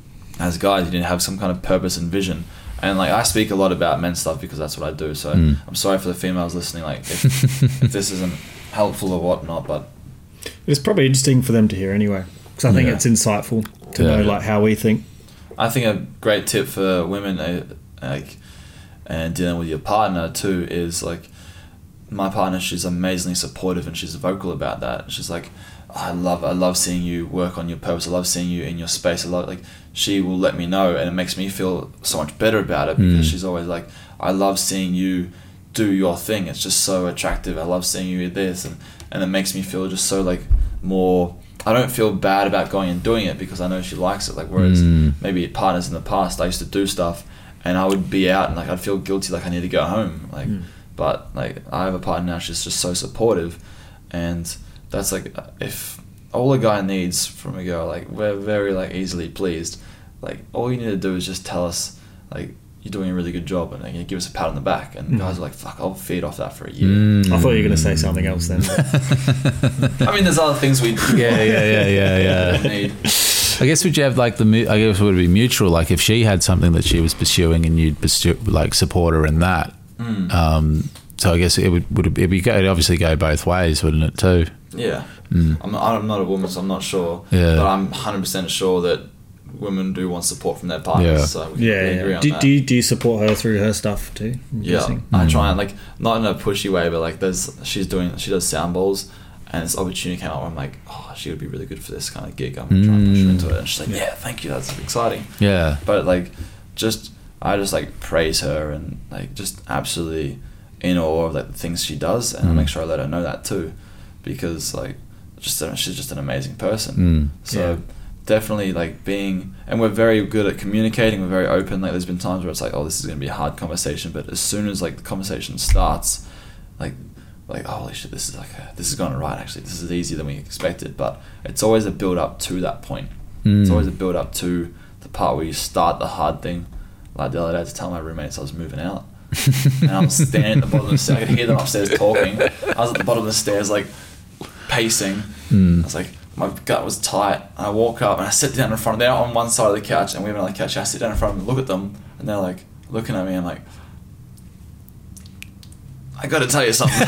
as guys. You need to have some kind of purpose and vision. And like I speak a lot about men's stuff because that's what I do. So Mm. I'm sorry for the females listening. Like if, if this isn't helpful or whatnot, but It's probably interesting for them to hear anyway, because I think Yeah. it's insightful to Yeah. know like how we think. I think a great tip for women, uh, like, and dealing with your partner too, is like, my partner, she's amazingly supportive and she's vocal about that. She's like, I love, I love seeing you work on your purpose. I love seeing you in your space. I love, like, she will let me know, and it makes me feel so much better about it because Mm. she's always like, I love seeing you do your thing. It's just so attractive. I love seeing you this, and and it makes me feel just so like more. I don't feel bad about going and doing it because I know she likes it. Like whereas Mm. maybe partners in the past, I used to do stuff and I would be out and like I'd feel guilty, like I need to go home. Like, Mm. but like I have a partner now. She's just so supportive, and that's like if all a guy needs from a girl, like we're very like easily pleased. Like all you need to do is just tell us like you're doing a really good job, and like, you give us a pat on the back, and Mm. guys are like, fuck, I'll feed off that for a year. Mm. I thought you were going to say something else then. I mean, there's other things we Yeah, yeah, yeah, yeah, yeah. need. I guess would you have like the mu- I guess it would be mutual. Like if she had something that she was pursuing and you'd pursue, like support her in that. Mm. Um, so I guess it would would it be it'd obviously go both ways, wouldn't it too? Yeah. Mm. I'm not, I'm not a woman, so I'm not sure. Yeah. But I'm one hundred percent sure that women do want support from their partners. Yeah. So we can Yeah, really agree yeah. on Do, that. do, you, do you support her through her stuff too? I'm Yeah, guessing? I Mm. try and like not in a pushy way, but like there's she's doing she does sound bowls, and this opportunity came up where I'm like, oh, she would be really good for this kind of gig. I'm gonna try and push her Mm. into it, and she's like, yeah, thank you, that's exciting. Yeah. But like, just I just like praise her and like just absolutely in awe of like the things she does, and I Mm. make sure I let her know that too, because like just she's just an amazing person. Mm. So Yeah. definitely like being, and we're very good at communicating. We're very open. Like there's been times where it's like, oh, this is gonna be a hard conversation, but as soon as like the conversation starts, like like oh, holy shit, this is like a, this is going right. Actually, this is easier than we expected. But it's always a build up to that point. Mm. It's always a build up to the part where you start the hard thing. Like the other day, I had to tell my roommates I was moving out, and I'm standing at the bottom of the stairs. I could hear them upstairs talking. I was at the bottom of the stairs, like pacing. Mm. I was like, my gut was tight. And I walk up and I sit down in front of them. They're on one side of the couch, and we have another couch. I sit down in front of them, look at them, and they're like looking at me. I'm like, I got to tell you something.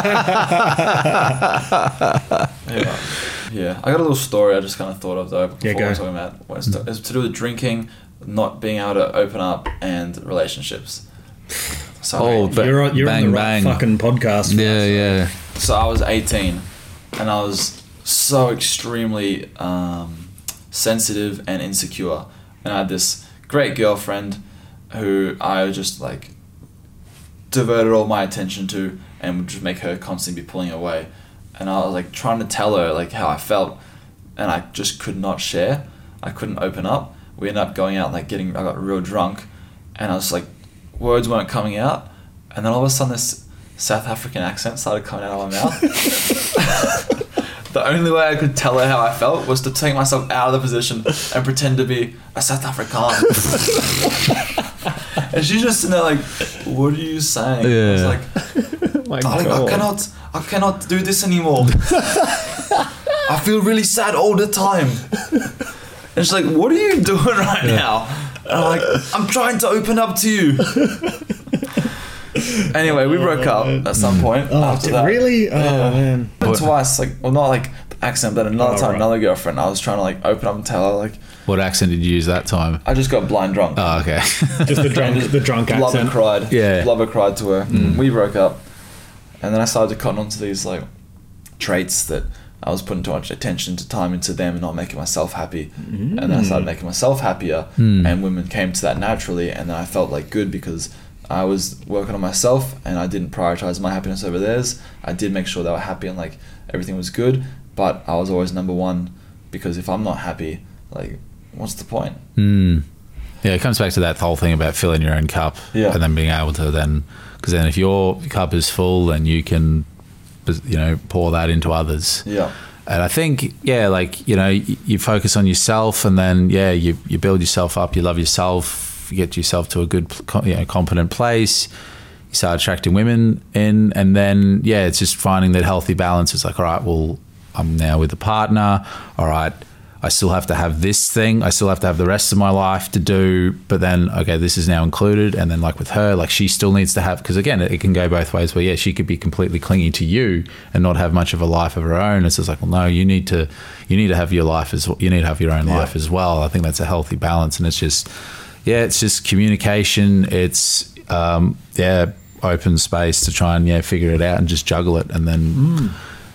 yeah, yeah. I got a little story I just kind of thought of though. Before Yeah, go. we're talking about what it's, to, it's to do with drinking, not being able to open up, and relationships. So Oh, but- You're, on, you're bang, on the right bang. fucking podcast. for Yeah, us. yeah. So I was eighteen, and I was so extremely um, sensitive and insecure. And I had this great girlfriend who I would just like diverted all my attention to, and would just make her constantly be pulling away. And I was like trying to tell her like how I felt, and I just could not share. I couldn't open up. We ended up going out like getting. I got real drunk, and I was like, words weren't coming out, and then all of a sudden this South African accent started coming out of my mouth. the only way I could tell her how I felt was to take myself out of the position and pretend to be a South African. And she's just sitting there like, what are you saying? Yeah. I was like, My darling, I God. cannot, I cannot do this anymore. I feel really sad all the time. And she's like, what are you doing right Yeah. now? And I'm like, I'm trying to open up to you. Anyway, we broke up at some point. Oh, after did- that. really? Oh, Yeah. man. But twice, like, well, not like the accent, but another Oh, time, right. another girlfriend. I was trying to like open up and tell her, like, What accent did you use that time? I just got blind drunk. Oh, okay. Just the drunk, the drunk Blubber accent. cried. Yeah. Blubber cried to her. We broke up. And then I started to cotton onto these like traits that I was putting too much attention to time into them and not making myself happy. And then I started making myself happier and women came to that naturally, and then I felt like good because I was working on myself and I didn't prioritize my happiness over theirs. I did make sure they were happy and like everything was good, but I was always number one because if I'm not happy, like what's the point? Mm. Yeah, it comes back to that whole thing about filling your own cup Yeah. and then being able to then, because then if your cup is full, then you can, you know, pour that into others. Yeah. And I think, yeah, like, you know, you, you focus on yourself and then, yeah, you, you build yourself up, you love yourself, you get yourself to a good, you know, competent place, you start attracting women in, and then, yeah, it's just finding that healthy balance. It's like, all right, well, I'm now with a partner, all right, I still have to have this thing, I still have to have the rest of my life to do, but then, okay, this is now included. And then like with her, like she still needs to have, because again, it, it can go both ways where, yeah, she could be completely clingy to you and not have much of a life of her own. It's just like, well, no, you need to, you need to have your life as well. You need to have your own Yeah. life as well. I think that's a healthy balance. And it's just, yeah, it's just communication. It's, um, yeah, open space to try and, yeah, figure it out and just juggle it. And then, Mm.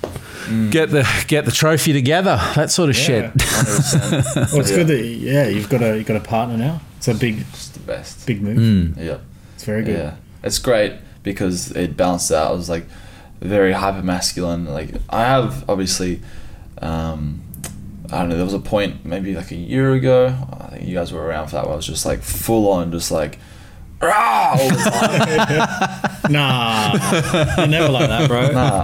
Get the get the trophy together, that sort of Yeah. shit. one hundred percent. Well, it's Yeah. good that yeah, you've got a you've got a partner now. It's a big It's the best. big move. Mm. Yeah. It's very good. Yeah, it's great because it balanced out. I was like very hyper masculine. Like I have obviously, um, I don't know. There was a point maybe like a year ago. I think you guys were around for that. Where I was just like full on, just like rah all the time. Nah, you're never like that, bro. Nah,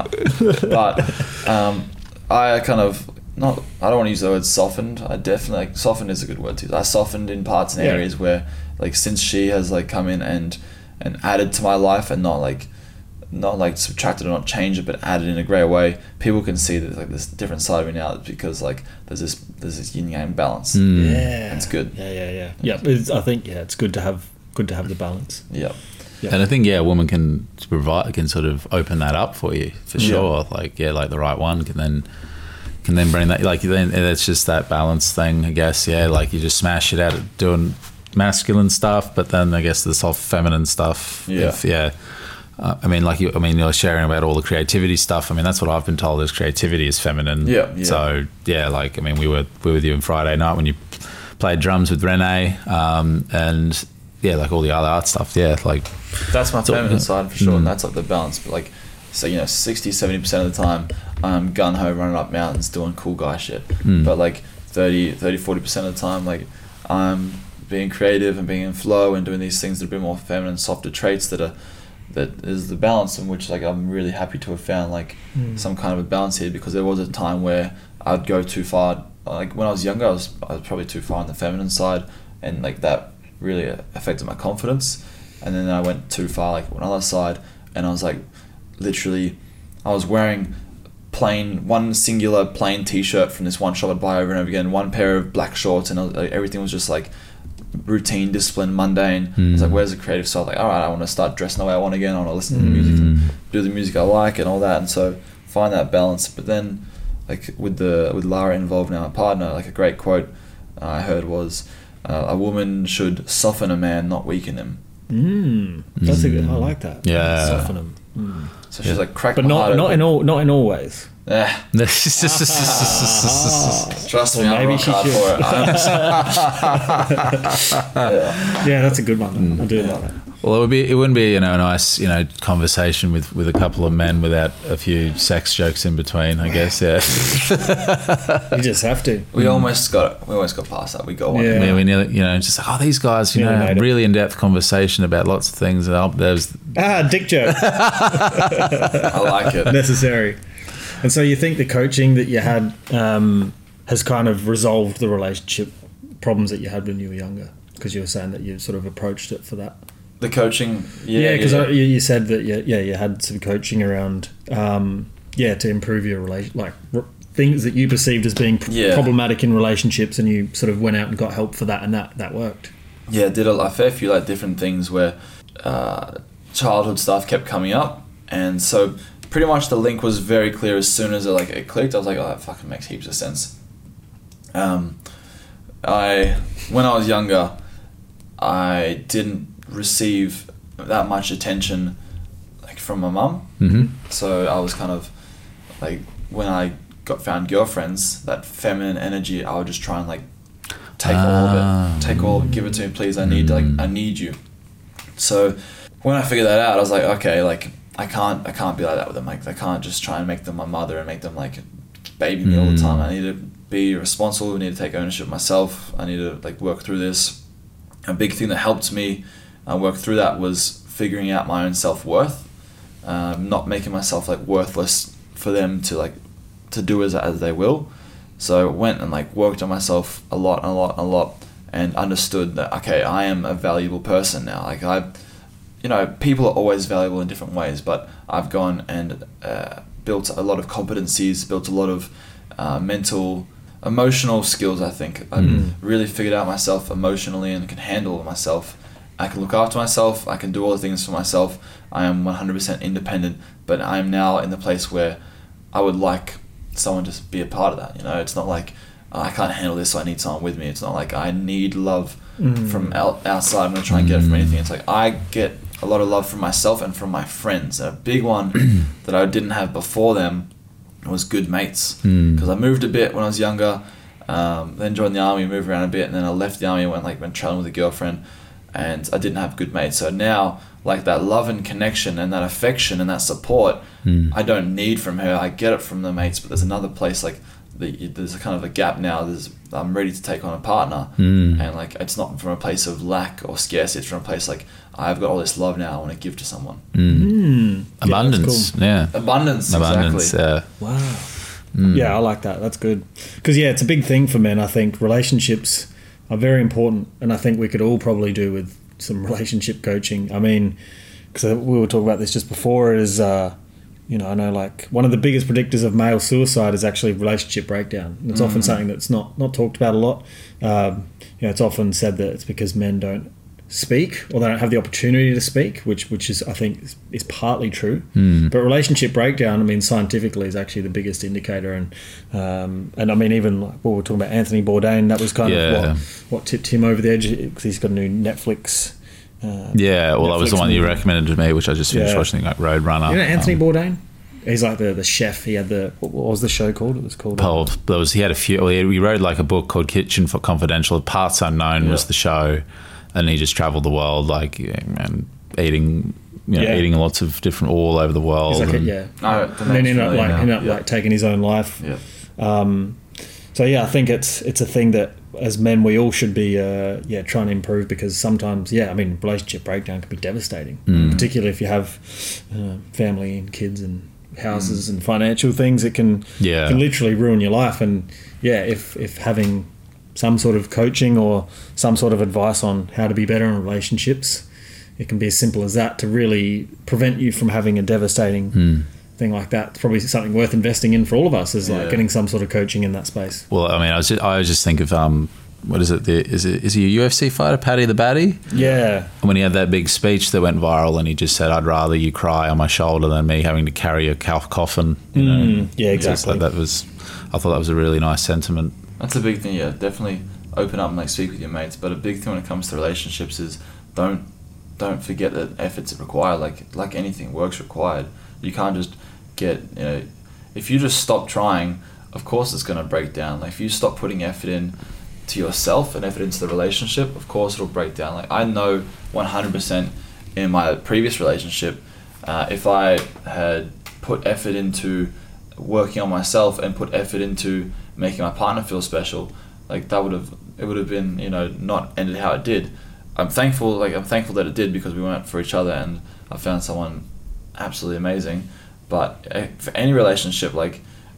but um, I kind of not. I don't want to use the word softened. I definitely like softened is a good word too. I softened in parts and Yeah. areas where like since she has like come in and and added to my life and not like not like subtracted or not changed it but added in a great way, people can see that like this different side of me now because like there's this there's this yin yang balance. Mm. Yeah, It's good. Yeah, yeah, yeah. Yeah, it's, I think yeah, it's good to have good to have the balance. Yeah. Yeah. And I think, yeah, a woman can provide, can sort of open that up for you for Yeah. sure. Like, yeah, like the right one can then can then bring that. Like, then it's just that balance thing, I guess. Yeah, like you just smash it out at doing masculine stuff, but then I guess the soft feminine stuff. Yeah. If, yeah. Uh, I mean, like you. I mean, you're sharing about all the creativity stuff. I mean, that's what I've been told is creativity is feminine. Yeah, yeah. So yeah, like I mean, we were we were with you on Friday night when you played drums with Renee, um, and yeah, like all the other art stuff. Yeah, like. That's my So- feminine side for sure, Mm. and that's like the balance. But like, so you know, sixty, seventy percent of the time, I'm gun ho running up mountains doing cool guy shit. Mm. But like thirty, thirty, forty percent of the time, like I'm being creative and being in flow and doing these things that are a bit more feminine, softer traits that are that is the balance in which like I'm really happy to have found like Mm. some kind of a balance here, because there was a time where I'd go too far. Like when I was younger, I was I was probably too far on the feminine side, and like that really affected my confidence. And then I went too far, like on the other side, and I was like, literally, I was wearing plain, one singular plain T-shirt from this one shop I'd buy over and over again, one pair of black shorts, and I was, like, everything was just like routine, discipline, mundane. Mm. It's like, where's the creative side? Like, all right, I want to start dressing the way I want again. I want to listen to the music, and do the music I like, and all that. And so find that balance. But then, like with the with Lara involved now, my partner, like a great quote I heard was, uh, "A woman should soften a man, not weaken him." Mm. That's a good. I like that. Yeah. Soften them. Mm. So she's Yeah. like, crack But my not heart not open. in all not in all ways. Eh, Ah. trust So me, I'm maybe rock she hard should. for it. I'm- yeah. Yeah, that's a good one. I do like that. Well, it would be. It wouldn't be, you know, a nice, you know, conversation with, with a couple of men without a few sex jokes in between. I guess, yeah. You just have to. We almost got we almost got past that. We got one. Yeah. Yeah, we nearly, you know, just like, oh, these guys, you Nearly know, made have it. really in depth conversation about lots of things. And I'll- there's, Ah, dick joke. I like it. Necessary. And so you think the coaching that you had um, has kind of resolved the relationship problems that you had when you were younger? Because you were saying that you sort of approached it for that. The coaching, yeah. Yeah, because yeah. you, you said that, yeah, yeah, you had some coaching around, um, yeah, to improve your relation, like r- things that you perceived as being pr- Yeah. problematic in relationships, and you sort of went out and got help for that, and that, that worked. Yeah, I did a, a fair few like different things where uh, childhood stuff kept coming up, and so pretty much the link was very clear as soon as it like it clicked. I was like, oh, that fucking makes heaps of sense. Um, I when I was younger, I didn't receive that much attention like from my mum. Mm-hmm. So I was kind of like when I got found girlfriends, that feminine energy, I would just try and like take all of Ah. it, take all, give it to me, please. I need like I need you. So when I figured that out, I was like, okay, like I can't I can't be like that with them. Like I can't just try and make them my mother and make them like baby me all the time. I need to be responsible. I need to take ownership of myself. I need to like work through this. A big thing that helped me uh, work through that was figuring out my own self-worth, um, not making myself like worthless for them to like to do as as they will. So I went and like worked on myself a lot, a lot, a lot, and understood that okay, I am a valuable person now. Like I, you know, people are always valuable in different ways, but I've gone and uh, built a lot of competencies, built a lot of uh, mental. Emotional skills, I think. I've Mm. really figured out myself emotionally and can handle myself. I can look after myself. I can do all the things for myself. I am one hundred percent independent, but I am now in the place where I would like someone to be a part of that. You know, it's not like oh, I can't handle this, so I need someone with me. It's not like I need love Mm. from out- outside. I'm going to try and get it from anything. It's like I get a lot of love from myself and from my friends. A big one that I didn't have before them was good mates, because I moved a bit when I was younger, um, then joined the army, moved around a bit, and then I left the army and went like went traveling with a girlfriend, and I didn't have good mates. So now like that love and connection and that affection and that support, I don't need from her. I get it from the mates, but there's another place like the, there's a kind of a gap now. There's I'm ready to take on a partner, and like it's not from a place of lack or scarcity. It's from a place like I've got all this love now I want to give to someone. Mm. Abundance, yeah. Abundance, Abundance, exactly. yeah. Wow. Yeah, I like that. That's good. Because, yeah, it's a big thing for men. I think relationships are very important. And I think we could all probably do with some relationship coaching. I mean, because we were talking about this just before, is, uh, you know, I know like one of the biggest predictors of male suicide is actually relationship breakdown. And it's often something that's not, not talked about a lot. Um, you know, it's often said that it's because men don't speak or they don't have the opportunity to speak, which which is I think is, is partly true. Mm. But relationship breakdown, I mean, scientifically is actually the biggest indicator, and um, and I mean even like what we were talking about Anthony Bourdain, that was kind Yeah. of what, what tipped him over the edge because he's got a new Netflix. Uh, Yeah, well, that was the Netflix one you movie. recommended to me, which I just finished Yeah. watching, like Roadrunner. You know Anthony Um, Bourdain? He's like the, the chef. He had the what was the show called? It was called. Paul, there was, he had a few. Well, he, he wrote like a book called Kitchen for Confidential. Parts Unknown was Yeah. the show, and he just traveled the world, like and eating, you know, Yeah. eating lots of different all over the world. He's like a, and- yeah. No, the And then name's ended up familiar like now. ended up Yeah. like taking his own life. Yeah. Um, so yeah, I think it's it's a thing that as men we all should be uh, yeah trying to improve, because sometimes yeah I mean relationship breakdown can be devastating, particularly if you have uh, family and kids and houses and financial things. It can Yeah. can literally ruin your life. And yeah, if if having some sort of coaching or some sort of advice on how to be better in relationships, it can be as simple as that to really prevent you from having a devastating thing like that. It's probably something worth investing in for all of us, is like Yeah. getting some sort of coaching in that space. Well, I mean, I was just, I always just think of um, what is it? The, is it is he a U F C fighter, Paddy the Baddy? Yeah. When he had that big speech that went viral, and he just said, "I'd rather you cry on my shoulder than me having to carry a cow- coffin." You know, Mm, yeah, It's just exactly. like, that was, I thought that was a really nice sentiment. That's a big thing, yeah. Definitely open up and like speak with your mates. But a big thing when it comes to relationships is don't don't forget that efforts are required. Like like anything, work's required. You can't just get you know if you just stop trying, of course it's gonna break down. Like if you stop putting effort in to yourself and effort into the relationship, of course it'll break down. Like I know one hundred percent in my previous relationship, uh, if I had put effort into working on myself and put effort into making my partner feel special, like that would have it would have been you know not ended how it did. I'm thankful like I'm thankful that it did, because we went for each other and I found someone absolutely amazing. But uh, for any relationship, like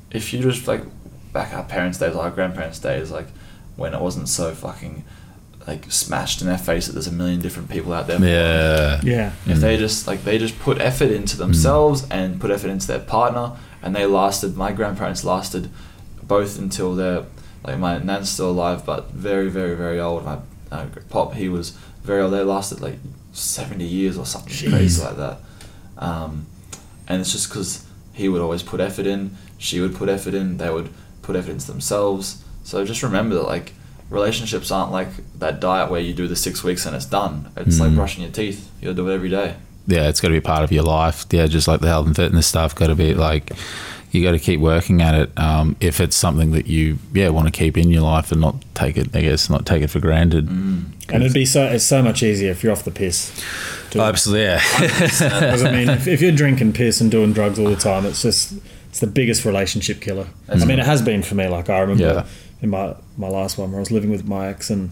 if you just like back our parents' days, our grandparents' days, like when it wasn't so fucking like smashed in their face that there's a million different people out there. Yeah. Yeah. If they just like they just put effort into themselves mm. and put effort into their partner, and they lasted. My grandparents lasted both until they're like my nan's still alive, but very very very old. My uh, pop, he was very old. They lasted like seventy years or something Jeez. crazy like that. Um, and it's just because he would always put effort in, she would put effort in, they would put effort into themselves. So just remember that like relationships aren't like that diet where you do the six weeks and it's done. It's mm. like brushing your teeth. You gotta do it every day. Yeah, it's got to be part of your life. Yeah, just like the health and fitness stuff, got to be like, you got to keep working at it. Um, if it's something that you, yeah, want to keep in your life and not take it, I guess, not take it for granted. Mm. And it'd be so, it's so much easier if you're off the piss. Oh, absolutely, yeah. Because I mean, if, if you're drinking piss and doing drugs all the time, it's just, it's the biggest relationship killer. That's I mean, it has been for me. Like I remember yeah. in my, my last one where I was living with my ex and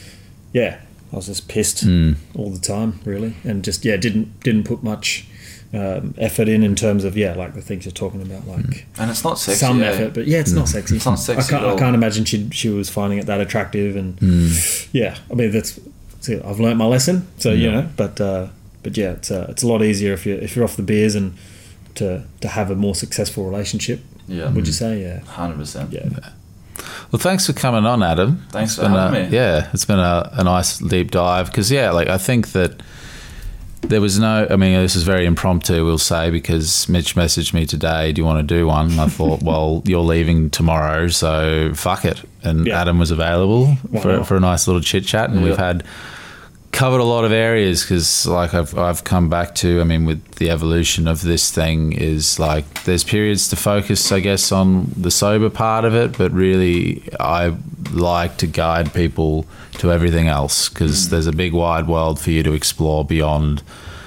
yeah, I was just pissed mm. all the time, really, and just yeah, didn't didn't put much um, effort in in terms of yeah, like the things you're talking about, like and it's not sexy, some yeah. effort, but yeah, it's mm. not sexy. It's not sexy. I can't, at all. I can't imagine she she was finding it that attractive, and mm. yeah, I mean that's, that's it. I've learnt my lesson, so yeah. you know, but uh, but yeah, it's uh, it's a lot easier if you if you're off the beers and to to have a more successful relationship. Yeah, would you say? Yeah, hundred percent. Yeah. Well, thanks for coming on, Adam. Thanks it's for having a, me. Yeah, it's been a, a nice deep dive because, yeah, like I think that there was no, I mean, this is very impromptu, we'll say, because Mitch messaged me today, do you want to do one? And I thought, well, you're leaving tomorrow, so fuck it. And yeah. Adam was available for, for a nice little chit chat, and yeah. we've had covered a lot of areas because like I've, I've come back to, I mean, with the evolution of this thing is like there's periods to focus, I guess, on the sober part of it, but really I like to guide people to everything else because mm. there's a big wide world for you to explore beyond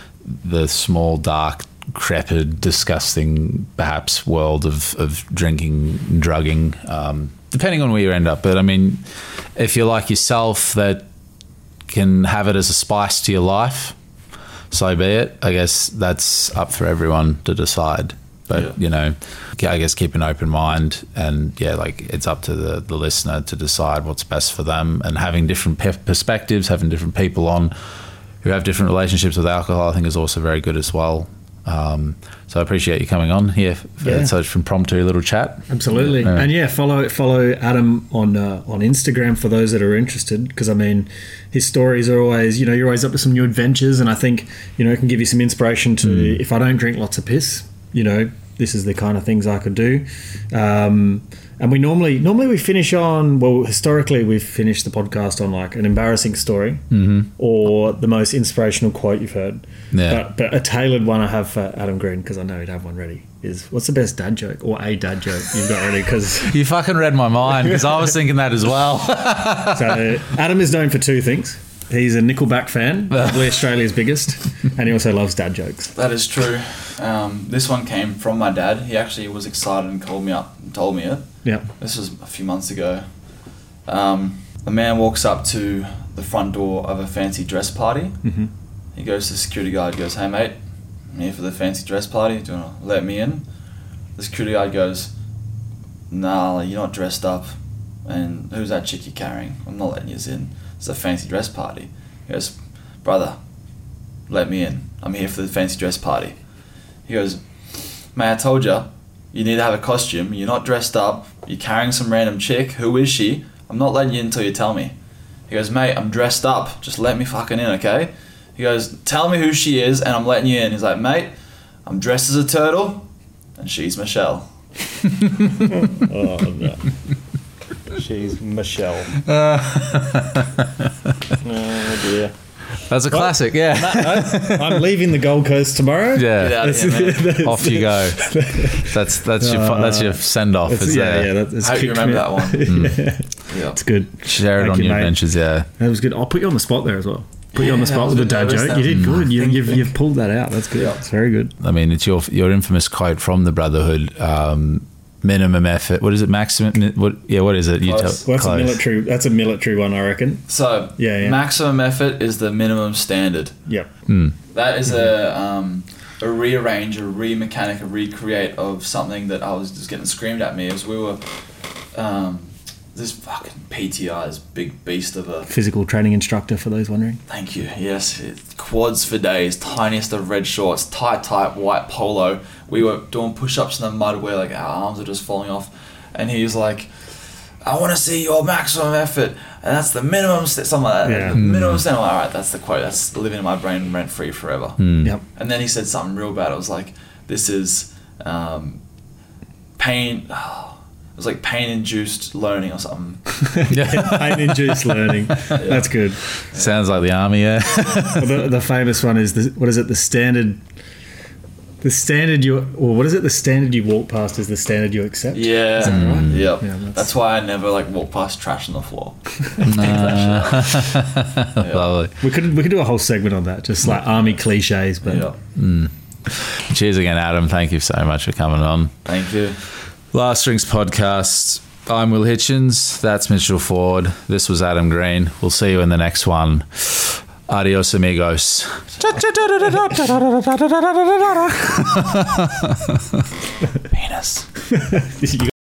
the small, dark, crepid, disgusting, perhaps, world of, of drinking and drugging, um, depending on where you end up. But I mean, if you're like yourself that can have it as a spice to your life, so be it. I guess that's up for everyone to decide. But, yeah. you know, I guess keep an open mind and, yeah, like it's up to the, the listener to decide what's best for them. And having different pe- perspectives, having different people on who have different relationships with alcohol, I think is also very good as well. Um, so I appreciate you coming on here for yeah. such impromptu little chat. Absolutely. Yeah. And yeah, follow follow Adam on uh, on Instagram for those that are interested, because I mean his stories are always, you know, you're always up to some new adventures, and I think, you know, it can give you some inspiration to mm. if I don't drink lots of piss, you know, this is the kind of things I could do. Um, and we normally normally we finish on, well, historically we've finished the podcast on like an embarrassing story mm-hmm. or the most inspirational quote you've heard. Yeah. But, but a tailored one I have for Adam Green, because I know he'd have one ready, is what's the best dad joke or a dad joke you've got ready? Because you fucking read my mind, because I was thinking that as well. So Adam is known for two things. He's a Nickelback fan, probably Australia's biggest, and he also loves dad jokes. That is true. Um, this one came from my dad. He actually was excited and called me up and told me it. Yeah. This was a few months ago. Um, a man walks up to the front door of a fancy dress party. Mm-hmm. He goes to the security guard, goes, "Hey mate, I'm here for the fancy dress party. Do you want to let me in?" The security guard goes, "Nah, you're not dressed up. And who's that chick you're carrying? I'm not letting you in. It's a fancy dress party." He goes, "Brother, let me in. I'm here for the fancy dress party." He goes, "Mate, I told you, you need to have a costume. You're not dressed up. You're carrying some random chick. Who is she? I'm not letting you in until you tell me." He goes, "Mate, I'm dressed up. Just let me fucking in, okay?" He goes, "Tell me who she is and I'm letting you in." He's like, "Mate, I'm dressed as a turtle and she's Michelle." Oh, no. She's Michelle. Uh, oh, dear. That's a well, classic, yeah. No, no, I'm leaving the Gold Coast tomorrow. Yeah, Get out of here, man. Off you go. That's that's your uh, that's your send off. Is yeah, there? yeah. That's I hope you remember that one. Mm. Yeah, it's good. Share it Thank on you, your mate. adventures. Yeah, that was good. I'll put you on the spot there as well. Put you on the Yeah, spot with the dad joke. You did Mm. good. You, you've you've pulled that out. That's good. Yeah. It's very good. I mean, it's your your infamous quote from the Brotherhood. Um, minimum effort. What is it? Maximum. What? Yeah. What is it? You tell. Well, that's a military. That's a military one, I reckon. So yeah, yeah. maximum effort is the minimum standard. Yep. Mm. That is a um, a rearrange, a re-mechanic, a recreate of something that I was just getting screamed at me as we were. Um, this fucking P T I, this big beast of a physical training instructor, for those wondering. Thank you. Yes, it, quads for days, tiniest of red shorts, tight, tight white polo. We were doing push-ups in the mud where like our arms are just falling off, and he was like, "I want to see your maximum effort, and that's the minimum." St-, something like that. Yeah. The minimum standard. All right, that's the quote. That's living in my brain rent free forever. Mm. Yep. And then he said something real bad. It was like, "This is um, pain." It was like pain-induced learning or something. Pain-induced learning. That's good. Sounds like the army, yeah. Well, the, the famous one is, the, what is it, the standard... The standard you... Or what is it? The standard you walk past is the standard you accept? Yeah. Is that right? Yep. Yeah, that's- that's why I never like walk past trash on the floor. Lovely. We could we could do a whole segment on that, just like army cliches, but... Yeah. Cheers again, Adam. Thank you so much for coming on. Thank you. Last Drinks Podcast. I'm Will Hitchens. That's Mitchell Ford. This was Adam Green. We'll see you in the next one. Adios, amigos. Penis. You